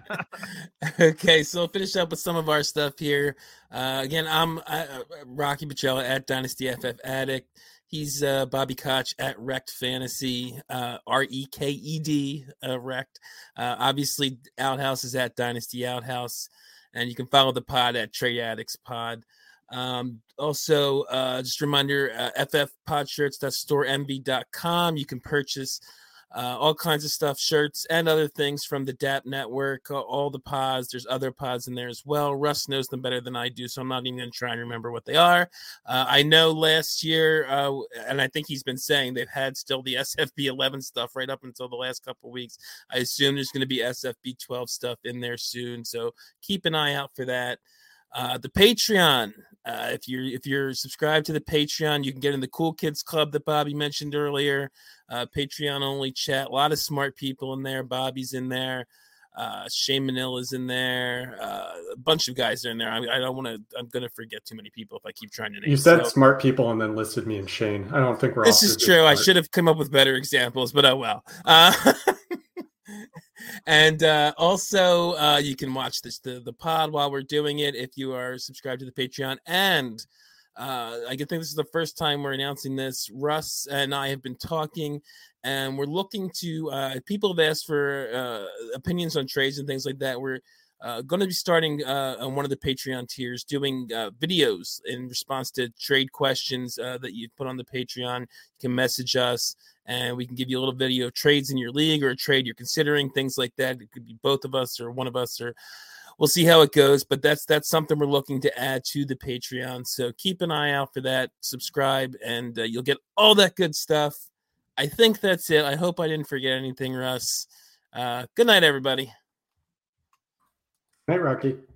Speaker 3: Okay, so we'll finish up with some of our stuff here. Uh, again, I'm uh, Rocky Bacella at Dynasty F F Addict. He's uh, Bobby Koch at Wrecked Fantasy, uh, R E K E D, uh, Wrecked. Uh, obviously, Outhouse is at Dynasty Outhouse, and you can follow the pod at Trade Addicts Pod. Um, also, uh, just a reminder, uh, F F Pod Shirts, that's store m v dot com. You can purchase uh, all kinds of stuff, shirts and other things from the D A P Network, all the pods. There's other pods in there as well. Russ knows them better than I do, so I'm not even going to try and remember what they are. Uh, I know last year, uh, and I think he's been saying they've had still the S F B eleven stuff right up until the last couple of weeks. I assume there's going to be S F B twelve stuff in there soon, so keep an eye out for that. Uh, the Patreon, uh, if you're if you're subscribed to the Patreon, you can get in the Cool Kids Club that Bobby mentioned earlier. Uh, Patreon only chat, a lot of smart people in there. Bobby's in there, uh, Shane Manila's in there, uh, a bunch of guys are in there. I, I don't want to. I'm going to forget too many people if I keep trying to name.
Speaker 4: You said
Speaker 3: so,
Speaker 4: smart people and then listed me and Shane. I don't think we're.
Speaker 3: This is true. I should have come up with better examples, but oh well. Uh, And uh, also, uh, you can watch this the, the pod while we're doing it if you are subscribed to the Patreon. And uh, I think this is the first time we're announcing this. Russ and I have been talking, and we're looking to uh, people have asked for uh, opinions on trades and things like that. We're uh, going to be starting uh, on one of the Patreon tiers doing uh, videos in response to trade questions uh, that you put on the Patreon. You can message us, and we can give you a little video of trades in your league or a trade you're considering, things like that. It could be both of us or one of us, or we'll see how it goes. But that's that's something we're looking to add to the Patreon. So keep an eye out for that. Subscribe, and uh, you'll get all that good stuff. I think that's it. I hope I didn't forget anything, Russ. Uh, good night, everybody.
Speaker 4: Night, Rocky.